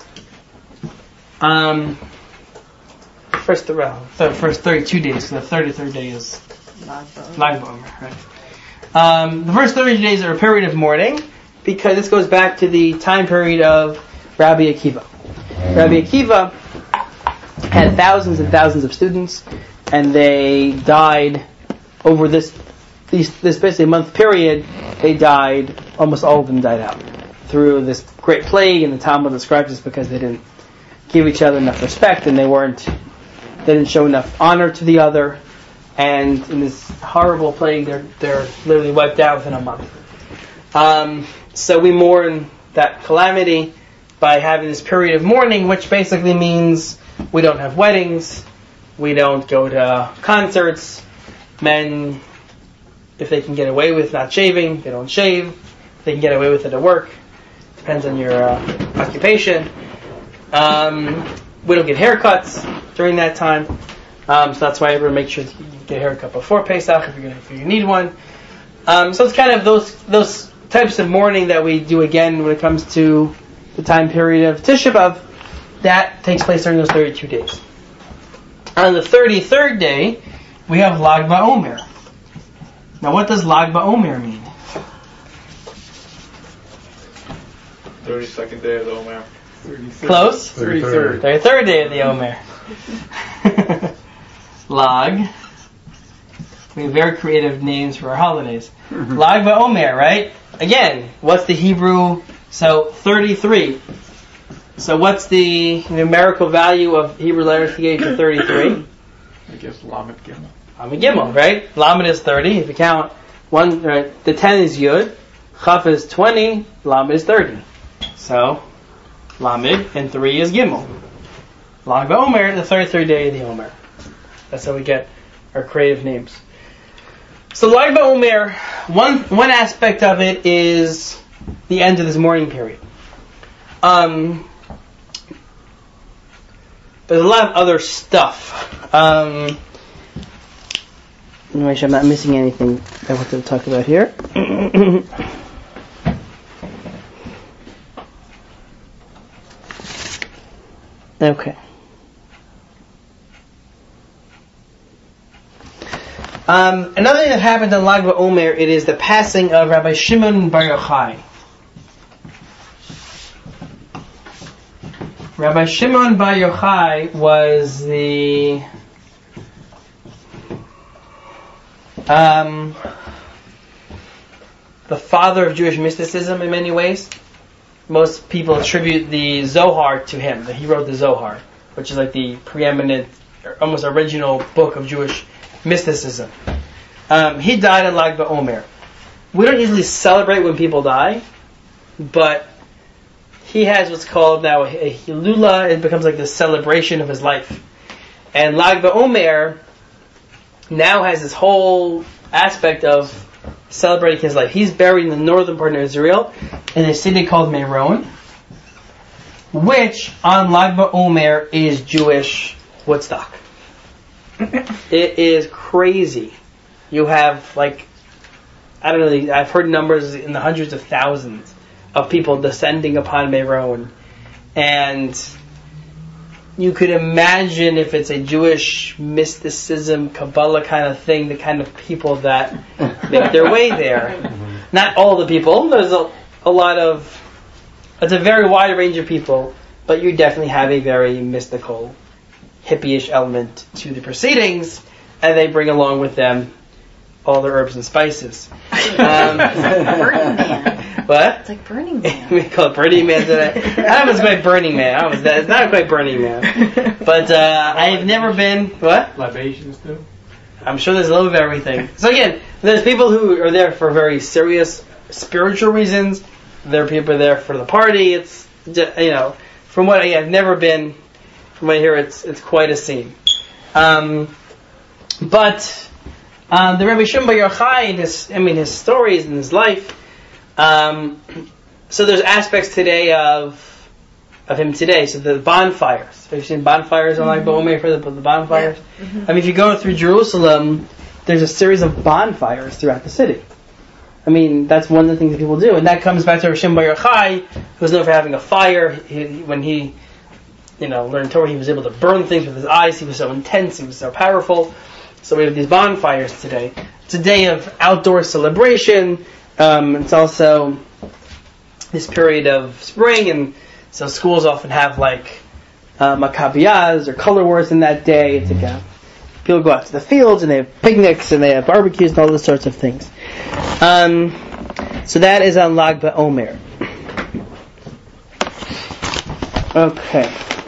um, first well, the first thirty-two days. So the thirty-third day is Lag BaOmer, right? Um, the first thirty days are a period of mourning because this goes back to the time period of Rabbi Akiva. Rabbi Akiva had thousands and thousands of students, and they died over this these, this basically month period, they died, almost all of them died out through this great plague, and the Talmud describes this because they didn't give each other enough respect, and they weren't, they didn't show enough honor to the other, and in this horrible plague, they're they're literally wiped out within a month. Um, so we mourn that calamity by having this period of mourning, which basically means we don't have weddings, we don't go to concerts, men, if they can get away with not shaving, they don't shave, they can get away with it at work, depends on your uh, occupation. Um, we don't get haircuts during that time, um, so that's why everyone makes sure you get a haircut before Pesach if, you're gonna, if you need one. Um, so it's kind of those those types of mourning that we do again when it comes to the time period of Tisha B'Av. That takes place during those thirty-two days. On the thirty-third day, we have Lag BaOmer. Now, what does Lag BaOmer mean? thirty-second day of the Omer. Close? thirty-third. thirty-third day of the Omer. Lag. We have very creative names for our holidays. Lag BaOmer, right? Again, what's the Hebrew? So, thirty-three. So what's the numerical value of Hebrew letters to get to thirty-three? I guess Lamed Gimel. Lamed Gimel, right? Lamed is thirty. If you count one, right, the ten is Yud, Chaf is twenty, Lamed is thirty. So, Lamed and three is Gimel. Lag BaOmer, the thirty-third day of the Omer. That's how we get our creative names. So Lag BaOmer, one one aspect of it is the end of this mourning period. Um, there's a lot of other stuff. Um, let me make sure I'm not missing anything I want to talk about here. Okay. Um, another thing that happened on Lag BaOmer, it is the passing of Rabbi Shimon Bar Yochai. Rabbi Shimon Bar Yochai was the um, the father of Jewish mysticism in many ways. Most people attribute the Zohar to him, that he wrote the Zohar, which is like the preeminent, almost original book of Jewish mysticism. Um, he died on Lag BaOmer. We don't usually celebrate when people die, but he has what's called now a Hilula. It becomes like the celebration of his life. And Lag BaOmer now has this whole aspect of celebrating his life. He's buried in the northern part of Israel in a city called Meron, which on Lag BaOmer is Jewish Woodstock. It is crazy. You have like, I don't know, I've heard numbers in the hundreds of thousands of people descending upon Meron. And you could imagine if it's a Jewish mysticism, Kabbalah kind of thing, the kind of people that make their way there. Not all the people, there's a, a lot of, it's a very wide range of people, but you definitely have a very mystical, hippie-ish element to the proceedings, and they bring along with them all the herbs and spices. Um, Burning Man. What? It's like Burning Man. We call it Burning Man today. I was quite Burning Man. I was that. It's not quite Burning Man. But uh, I've never been. What? Libations too. I'm sure there's a little bit of everything. So again, there's people who are there for very serious spiritual reasons. There are people there for the party. It's just, you know, from what I, I've never been. From what I hear, it's it's quite a scene. Um, but um, the Rabbi Shimon Bar Yochai, his I mean his stories and his life. Um, so there's aspects today of of him today. So the bonfires. Have you seen bonfires on Lag BaOmer for the, the bonfires? Yeah. Mm-hmm. I mean, if you go through Jerusalem, there's a series of bonfires throughout the city. I mean, that's one of the things that people do, and that comes back to Rabbi Shimon Bar Yochai, who was known for having a fire. He, when he, you know, learned Torah, he was able to burn things with his eyes. He was so intense. He was so powerful. So we have these bonfires today. It's a day of outdoor celebration. Um, it's also this period of spring, and so schools often have like uh, maccabias or color wars in that day. It's like a People go out to the fields and they have picnics and they have barbecues and all those sorts of things. Um, so that is on Lag BaOmer. Okay.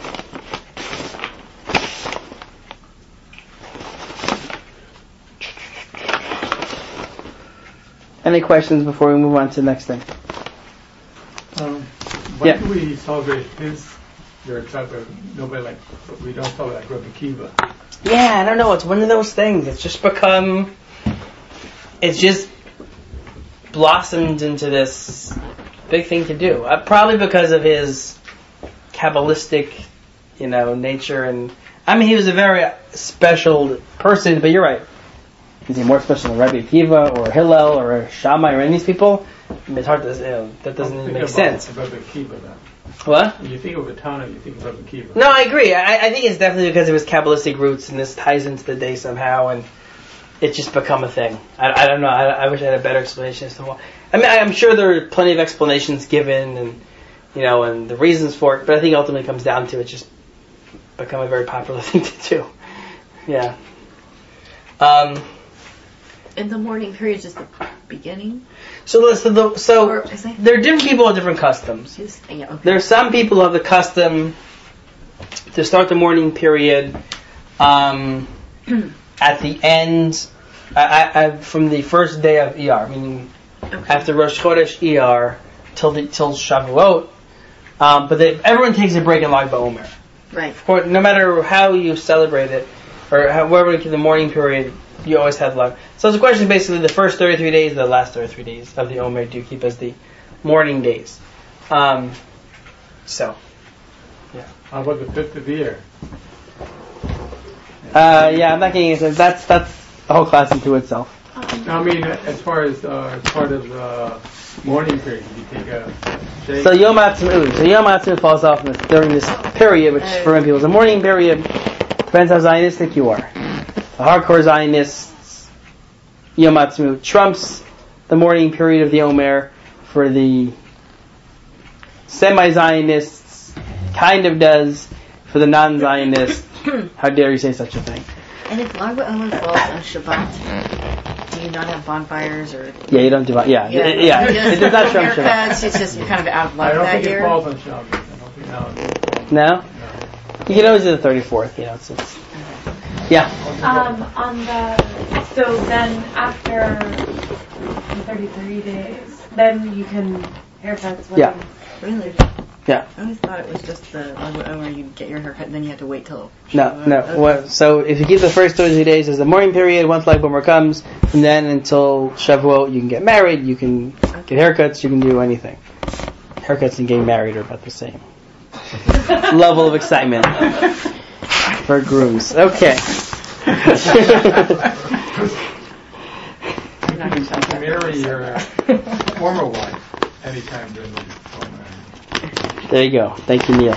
Any questions before we move on to the next thing? Um, why Yeah. do we celebrate his your type of nobody like we don't celebrate like Rabbi Kiva? Yeah, I don't know. It's one of those things. It's just become. It's just blossomed into this big thing to do. Uh, probably because of his Kabbalistic, you know, nature. And I mean, he was a very special person. But you're right. Is he more special than Rabbi Akiva or Hillel or Shammai or any of these people? I mean, it's hard to. You know, that doesn't even make sense. Rabbi Kiva, then. What? When you think of Atana, you think of Rabbi Kiva. No, I agree. I, I think it's definitely because of his Kabbalistic roots, and this ties into the day somehow, and it's just become a thing. I, I don't know. I, I wish I had a better explanation as to why. I mean, I'm sure there are plenty of explanations given, and you know, and the reasons for it. But I think ultimately it comes down to it just become a very popular thing to do. Yeah. Um. In the morning period, just the beginning? So, so, the, so Or is that- there are different people with different customs. Just, yeah, okay. There are some people who have the custom to start the morning period um, at the end, I, I, I, from the first day of Iyar, meaning Okay. after Rosh Chodesh Iyar till the, till Shavuot. Um, but they, everyone takes a break in Lag BaOmer. Right. Or no matter how you celebrate it, or however you keep the morning period, you always have Lag. So the question is basically the first thirty-three days, the last thirty-three days of the Omer do you keep as the morning days? Um, so, yeah. How about the fifth of the year? Uh, yeah, I'm not getting into that's that's a whole class into itself. I mean, as far as uh, part of the morning period, you take a shake. So Yom Ha'atzmaut. So Yom Ha'atzmaut falls off in this, during this period, which for many people is a morning period. Depends how Zionistic you are. The hardcore Zionists, Yom Ha'atzmaut trumps the morning period of the Omer. For the semi-Zionists, kind of does. For the non-Zionists, how dare you say such a thing? And if Lag BaOmer falls on Shabbat, do you not have bonfires or? Yeah, you don't do it. Yeah, yeah, yeah. Just It does not trump Shabbat. haircuts, it's just you're kind of out of luck I don't that think year. it falls on Shabbos. I don't think now. No? You can always do the thirty-fourth, you know. It's, it's, yeah. Um, on the so then after thirty-three days, then you can haircuts. When Yeah. Really? Yeah. I always thought it was just the Lag BaOmer, you get your haircut and then you have to wait till. No, no. Okay. What, so if you keep the first thirty days as the morning period, once Lag BaOmer comes, from then until Shavuot, you can get married, you can get haircuts, you can do anything. Haircuts and getting married are about the same level of excitement for grooms. Okay. You can marry your former wife anytime during the summer. There you go. Thank you, Neil.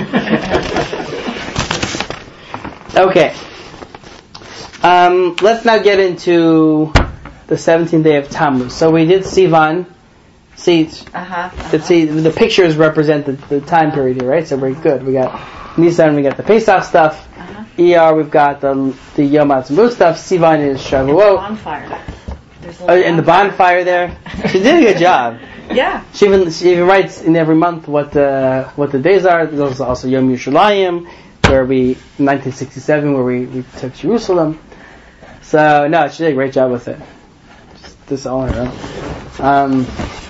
Okay. Um, let's now get into the seventeenth day of Tammuz. So we did Sivan. See, Uh-huh. uh-huh. let's see, the pictures represent the, the time period here, right? So we're good. We got Nisan, we got the Pesach stuff. Uh-huh. Iyar, we've got the the Yom Ha'atzmaut stuff. Sivan is Shavuot. Bonfire. There's a Oh, little and the bonfire there. She did a good job. Yeah. She even she even writes in every month what the what the days are. There's also Yom Yerushalayim, where we in nineteen sixty-seven where we, we took Jerusalem. So no, she did a great job with it. Just this all on her own. Um,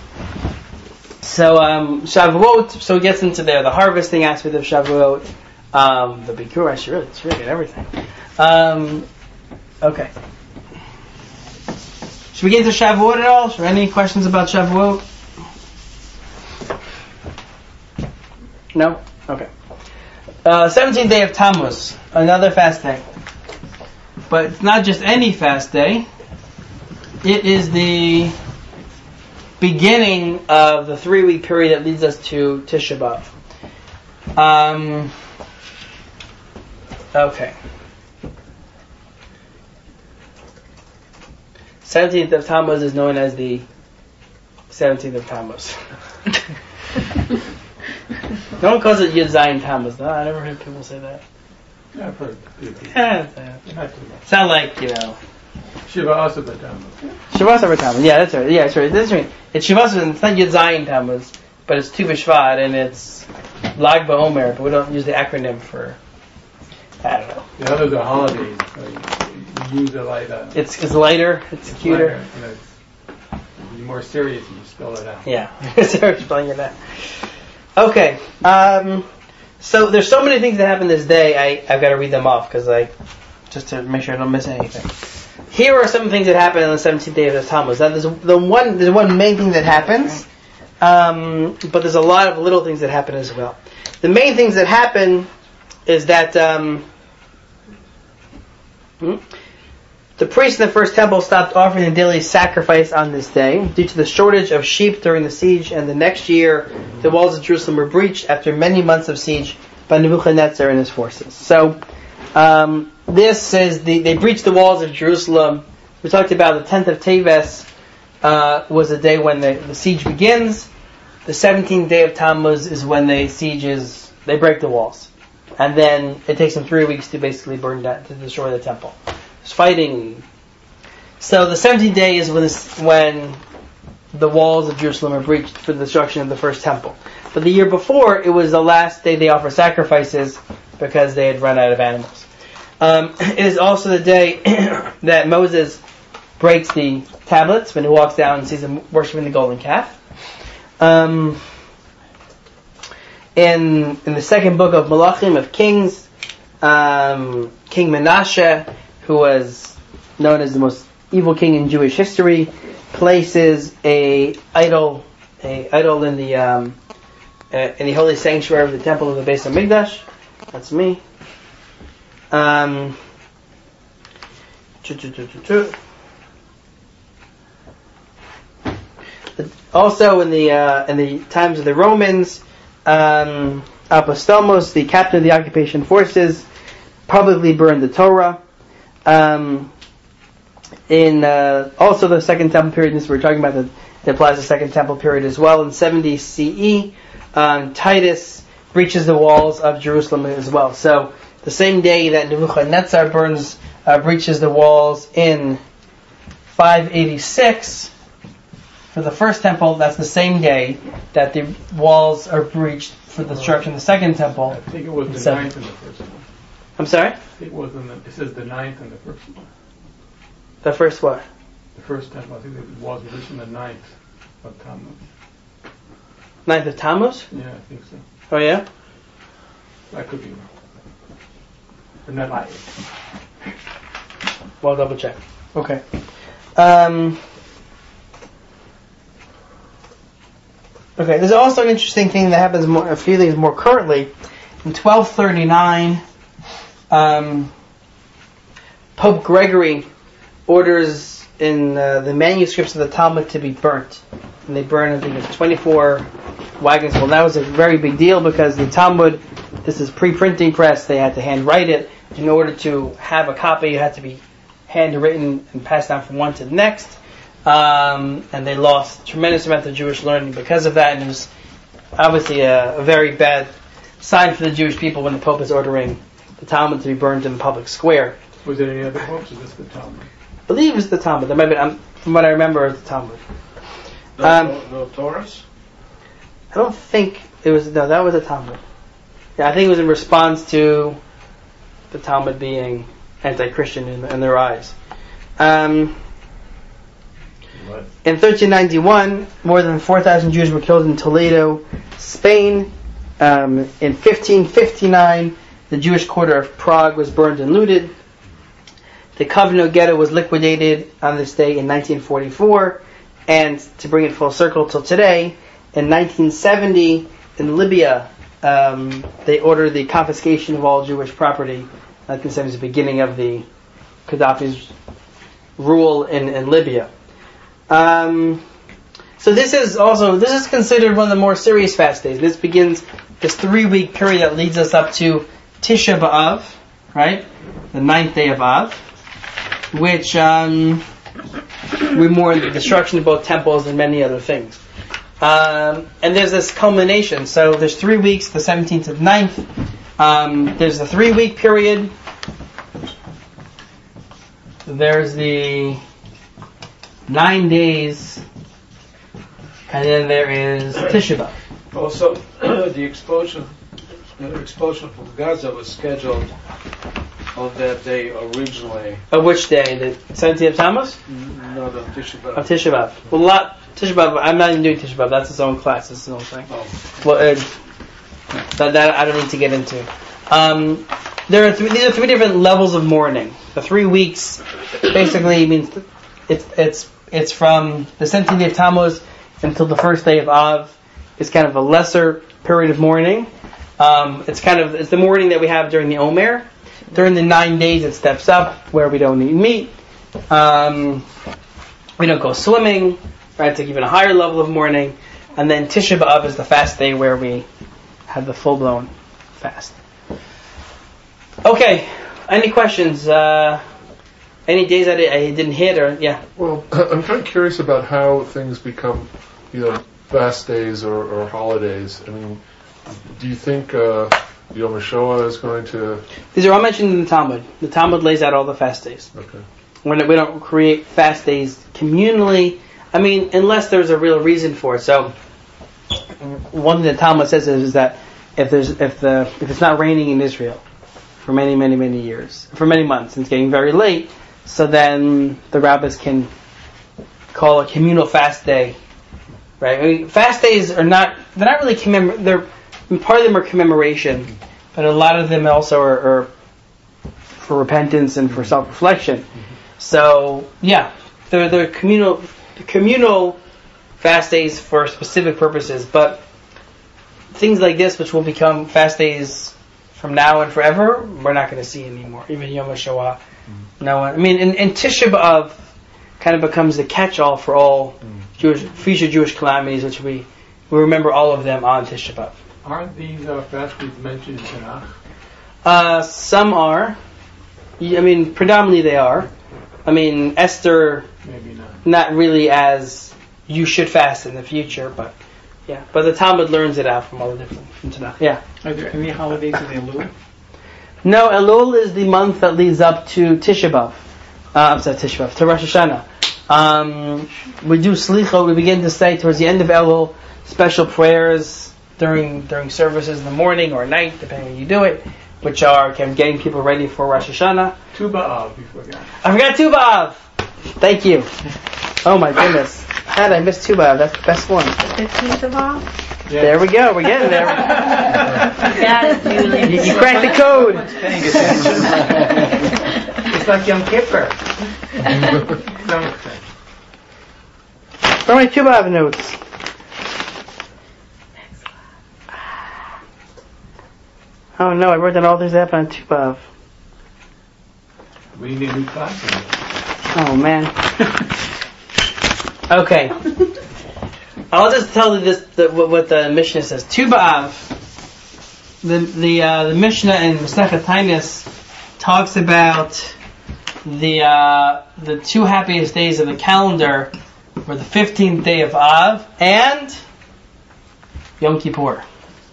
so um, Shavuot. So it gets into there the harvesting aspect of Shavuot. Um, the Bikur. She really she really did everything. Um, okay. Should we get into Shavuot at all? Are there any questions about Shavuot? No? Okay. Uh, seventeenth day of Tammuz, another fast day. But it's not just any fast day. It is the beginning of the three-week period that leads us to Tisha B'Av. Um, okay. seventeenth of Tammuz is known as the seventeenth of Tammuz. No one calls it Yud Zayin Tammuz. No, I never heard people say that. Yeah, I've heard people. Yeah, Not too much. it's not like, you know. Shiva Asaba Tammuz. Shavas Avar Tammuz. Yeah, that's right. Yeah, that's right. That's right. It's Shavas, it's not Yud Zayin Tammuz, but it's Tu B'Shvat, and it's Lag BaOmer, but we don't use the acronym for, I don't know. The others are holidays, so you, you use it like that. It's it's lighter, it's cuter. Lighter, you know, it's, you're more serious if you spell it out. Yeah, sorry for spelling it out. Okay, um, so there's so many things that happen this day, I, I've got to read them off, because I, just to make sure I don't miss anything. Here are some things that happen on the seventeenth day of the Tammuz. Now, there's the one, there's one main thing that happens, um, but there's a lot of little things that happen as well. The main things that happen is that um, hmm, the priests in the first temple stopped offering the daily sacrifice on this day due to the shortage of sheep during the siege, and the next year the walls of Jerusalem were breached after many months of siege by Nebuchadnezzar and his forces. So um, this is the they breached the walls of Jerusalem. We talked about the tenth of Teves uh, was the day when the, the siege begins. The seventeenth day of Tammuz is when the siege is they break the walls, and then it takes them three weeks to basically burn down to destroy the temple. There's fighting. So the seventeenth day is when this, when the walls of Jerusalem are breached for the destruction of the first temple. But the year before, it was the last day they offer sacrifices because they had run out of animals. Um, it is also the day that Moses breaks the tablets when he walks down and sees them worshiping the golden calf. Um, in in the second book of Malachim of Kings, um, King Menashe, who was known as the most evil king in Jewish history, places a idol, a idol in the um, uh, in the holy sanctuary of the temple of the Beis Hamikdash. That's me. Um, also, in the uh, in the times of the Romans, um, Apostomos, the captain of the occupation forces, publicly burned the Torah. Um, in uh, also the Second Temple period, this we're talking about, the, it applies to the Second Temple period as well. In seventy C E, um, Titus breaches the walls of Jerusalem as well. So the same day that Nebuchadnezzar burns, uh, breaches the walls in five eighty-six for the First Temple, that's the same day that the walls are breached for the destruction of the Second Temple. I think it was the Seven. ninth in the first one. I'm sorry? I think it was in the, it says the ninth in the first one. The first what? The first temple, I think it was written the ninth of Tammuz. Ninth of Tammuz? Yeah, I think so. Oh yeah? I could be wrong. But not like Well, double check. Okay. Um, okay, there's also an interesting thing that happens more, a few things more currently. In twelve thirty-nine, um, Pope Gregory orders in uh, the manuscripts of the Talmud to be burnt. And they burn, I think it's twenty-four wagons. Well, that was a very big deal because the Talmud, this is pre-printing press, they had to handwrite it. In order to have a copy, it had to be handwritten and passed down from one to the next. Um, and they lost a tremendous amount of Jewish learning because of that. And it was obviously a, a very bad sign for the Jewish people when the Pope is ordering the Talmud to be burned in the public square. Was there any other popes or just the Talmud? I believe it's the Talmud. There might be, um, from what I remember, it's the Talmud. No, Um, no, no Taurus? I don't think it was, no, that was the Talmud. Yeah, I think it was in response to the Talmud being anti-Christian in, in their eyes. Um, What? in thirteen ninety-one, more than four thousand Jews were killed in Toledo, Spain. Um, in fifteen fifty-nine, the Jewish quarter of Prague was burned and looted. The Kovno ghetto was liquidated on this day in nineteen forty-four. And to bring it full circle till today, in nineteen seventy, in Libya, um, they ordered the confiscation of all Jewish property. nineteen seventy is the beginning of the Gaddafi's rule in, in Libya. Um, so this is also, this is considered one of the more serious fast days. This begins this three-week period that leads us up to Tisha B'Av, right? The ninth day of Av, which um, we mourn the destruction of both temples and many other things. Um, and there's this culmination. So there's three weeks, the seventeenth to the ninth. Um, there's the three-week period. There's the nine days, and then there is Tisha B'Av. Also, the expulsion, the expulsion from Gaza was scheduled on that day originally. Of which day? The seventeenth of Tammuz? No, the Tisha B'Av. Of Tisha B'Av. Well, lot, Tisha B'Av, I'm not even doing Tisha B'Av. That's its own class. It's its own thing. Oh. Well, uh, that, that I don't need to get into. Um, there are three, these are three different levels of mourning. The three weeks basically means it's it's it's from the seventeenth day of Tammuz until the first day of Av. It's kind of a lesser period of mourning. Um, it's kind of it's the mourning that we have during the Omer. During the nine days, it steps up where we don't eat meat. Um, we don't go swimming. Right, it's like even a higher level of mourning. And then Tisha B'Av is the fast day where we have the full blown fast. Okay, any questions? Uh, any days I, did, I didn't hit or yeah? Well, I'm kind of curious about how things become, you know, fast days or, or holidays. I mean, do you think uh, Yom HaShoah is going to? These are all mentioned in the Talmud. The Talmud lays out all the fast days. Okay. When we don't create fast days communally, I mean, unless there's a real reason for it. So, one thing the Talmud says is, is that if there's if the if it's not raining in Israel for many many many years, for many months, and it's getting very late, so then the rabbis can call a communal fast day. Right? I mean, fast days are not they're not really commemor they're part of them are commemoration, but a lot of them also are, are for repentance and for self-reflection. So yeah, they're they're communal communal fast days for specific purposes, but things like this, which will become fast days from now and forever, we're not going to see anymore. Even Yom HaShoah, mm-hmm. no one. I mean, and, and Tisha B'Av kind of becomes the catch-all for all mm-hmm. Jewish future Jewish calamities, which we we remember all of them on Tisha B'Av. Aren't these uh, fast days mentioned in Tanakh? Uh, some are. I mean, predominantly they are. I mean, Esther, maybe not. Not really as you should fast in the future, but yeah. But the Talmud learns it out from all the different from Tanakh. Yeah. Are there any holidays in Elul? No, Elul is the month that leads up to Tisha B'Av. Uh, I'm sorry, Tisha B'Av, to Rosh Hashanah. Um, we do Slicha. We begin to say towards the end of Elul special prayers during during services in the morning or at night, depending on when you do it, which are kind of getting people ready for Rosh Hashanah. Tu B'Av, you forgot. I forgot Tu B'Av. Thank you. Oh my goodness. How did I miss Tu B'Av? That's the best one. fifteenth of all? Yeah. There we go. We're getting there. Got it, Julie. You, you cracked the code. It's like Yom Kippur. Where are my Tu B'Av notes? Oh no, I wrote down all things that happened on Tu B'Av. We need a new class. Oh man. Okay. I'll just tell you this the, what the Mishnah says. Tu B'Av. The the uh, the Mishnah in Masechet Taanis talks about the uh, the two happiest days of the calendar were the fifteenth day of Av and Yom Kippur.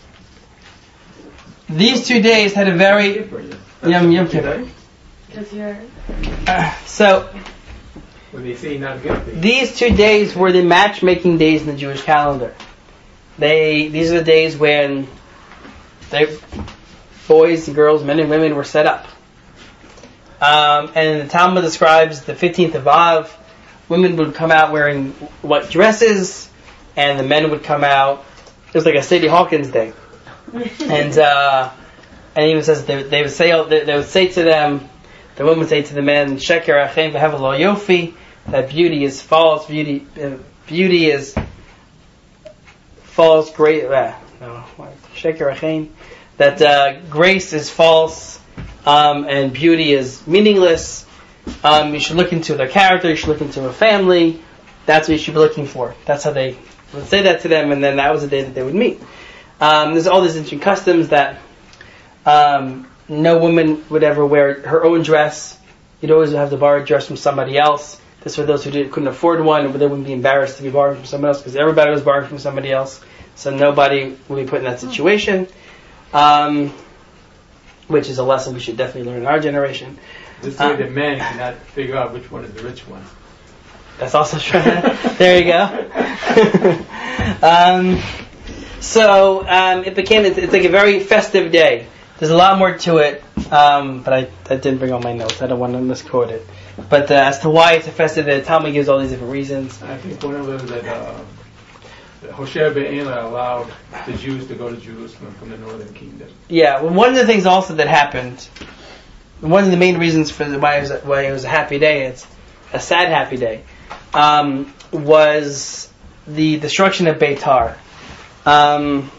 These two days had a very Yom Yom Kippur. Because you're. Uh, so. When they say not guilty. These two days were the matchmaking days in the Jewish calendar. They these are the days when they boys and girls, men and women were set up. Um, and the Talmud describes the fifteenth of Av. Women would come out wearing white dresses, and the men would come out. It was like a Sadie Hawkins day. and uh, and it even says they, they would say they, they would say to them. The women would say to the men, "Sheker achem v'hevel lo yofi," that beauty is false. Beauty, uh, beauty is false. Great, uh, no, sheker achem. That uh, grace is false, um, and beauty is meaningless. Um, you should look into their character. You should look into a family. That's what you should be looking for. That's how they would say that to them, and then that was the day that they would meet. Um, there's all these interesting customs that. Um, No woman would ever wear her own dress. You'd always have to borrow a dress from somebody else. This for those who didn't, couldn't afford one, but they wouldn't be embarrassed to be borrowing from someone else because everybody was borrowing from somebody else. So nobody would be put in that situation. Um, which is a lesson we should definitely learn in our generation. This way Um, the man cannot figure out which one is the rich one. That's also true. There you go. um, so um, it became, it's, it's like a very festive day. There's a lot more to it, um, but I, I didn't bring all my notes. I don't want to misquote it. But uh, as to why it's a festive day, the Talmud gives all these different reasons. I think one of them that uh, that Hoshea ben Elah allowed the Jews to go to Jerusalem from the northern kingdom. Yeah, well, one of the things also that happened, one of the main reasons for the, why, it was, why it was a happy day, it's a sad happy day, um, was the destruction of Beitar. Um,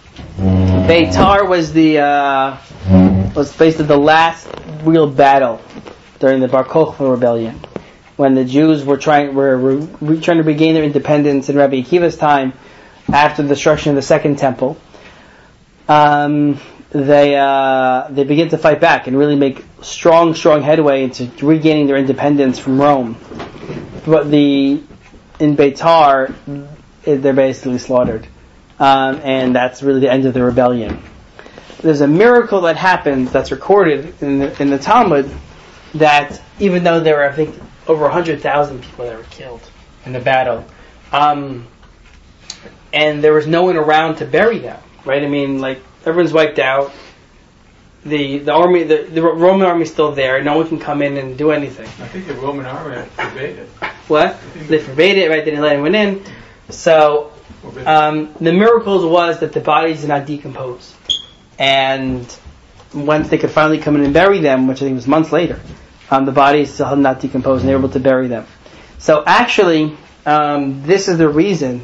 Beitar was the uh, was basically the last real battle during the Bar Kokhba rebellion, when the Jews were trying were, were re- trying to regain their independence in Rabbi Akiva's time after the destruction of the Second Temple. Um, they uh, they begin to fight back and really make strong, strong headway into regaining their independence from Rome. But the in Beitar, they're basically slaughtered, um, and that's really the end of the rebellion. There's a miracle that happened that's recorded in the, in the Talmud, that even though there were, I think, over one hundred thousand people that were killed in the battle, um, and there was no one around to bury them, right? I mean, like, everyone's wiped out. The the army, the, the Roman army's still there. No one can come in and do anything. I think the Roman army forbade it. What? They forbade it, right? They didn't let anyone in. So, um, the miracle was that the bodies did not decompose. And once they could finally come in and bury them, which I think was months later, um, the bodies still had not decomposed and they were able to bury them. So actually, um, this is the reason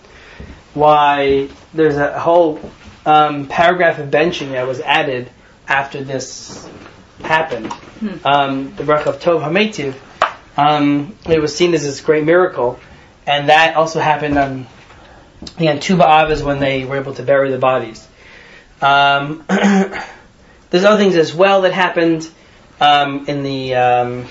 why there's a whole um, paragraph of benching that was added after this happened. Hmm. Um, the Bracha of Tov HaMeitiv, um, it was seen as this great miracle, and that also happened on, I think on Tu B'Av is when they were able to bury the bodies. Um, there's other things as well that happened um, in the um,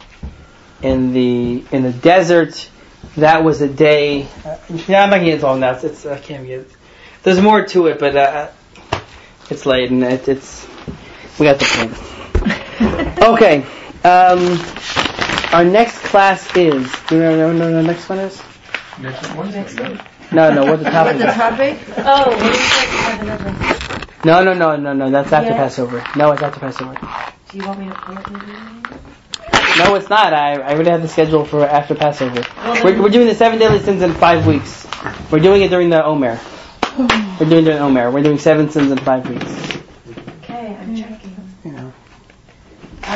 in the in the desert. That was a day. Uh, yeah, I'm not getting into all that. It's I can't get. There's more to it, but uh, it's late and it, it's we got the point. Okay. Um, our next class is. Do you know what the next one is? Next one. Next one. No, no. What the topic? What's the topic? Oh, what do you think about another? No, no, no, no, no. That's after Yeah. Passover. No, it's after Passover. Do you want me to play it maybe? No, it's not. I, I already have the schedule for after Passover. Well, we're, we're doing the seven deadly sins in five weeks. We're doing it during the Omer. We're doing it during Omer. We're doing seven sins in five weeks. Okay, I'm checking. You know.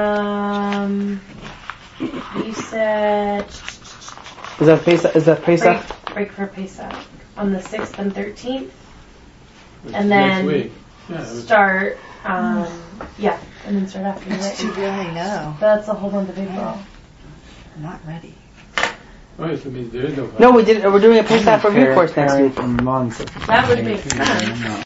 Um, you said Is that Pesach? Is that Pesach? break, break for Pesach on the sixth and thirteenth, Which and is then next week. Yeah, it was- start. Um, yeah, and then start after It's that. too really no. That's a whole month of April. I'm not ready. Oh, yes, it means there is no. No, we did. We're doing a Pesach review course next week. For months. That would make sense.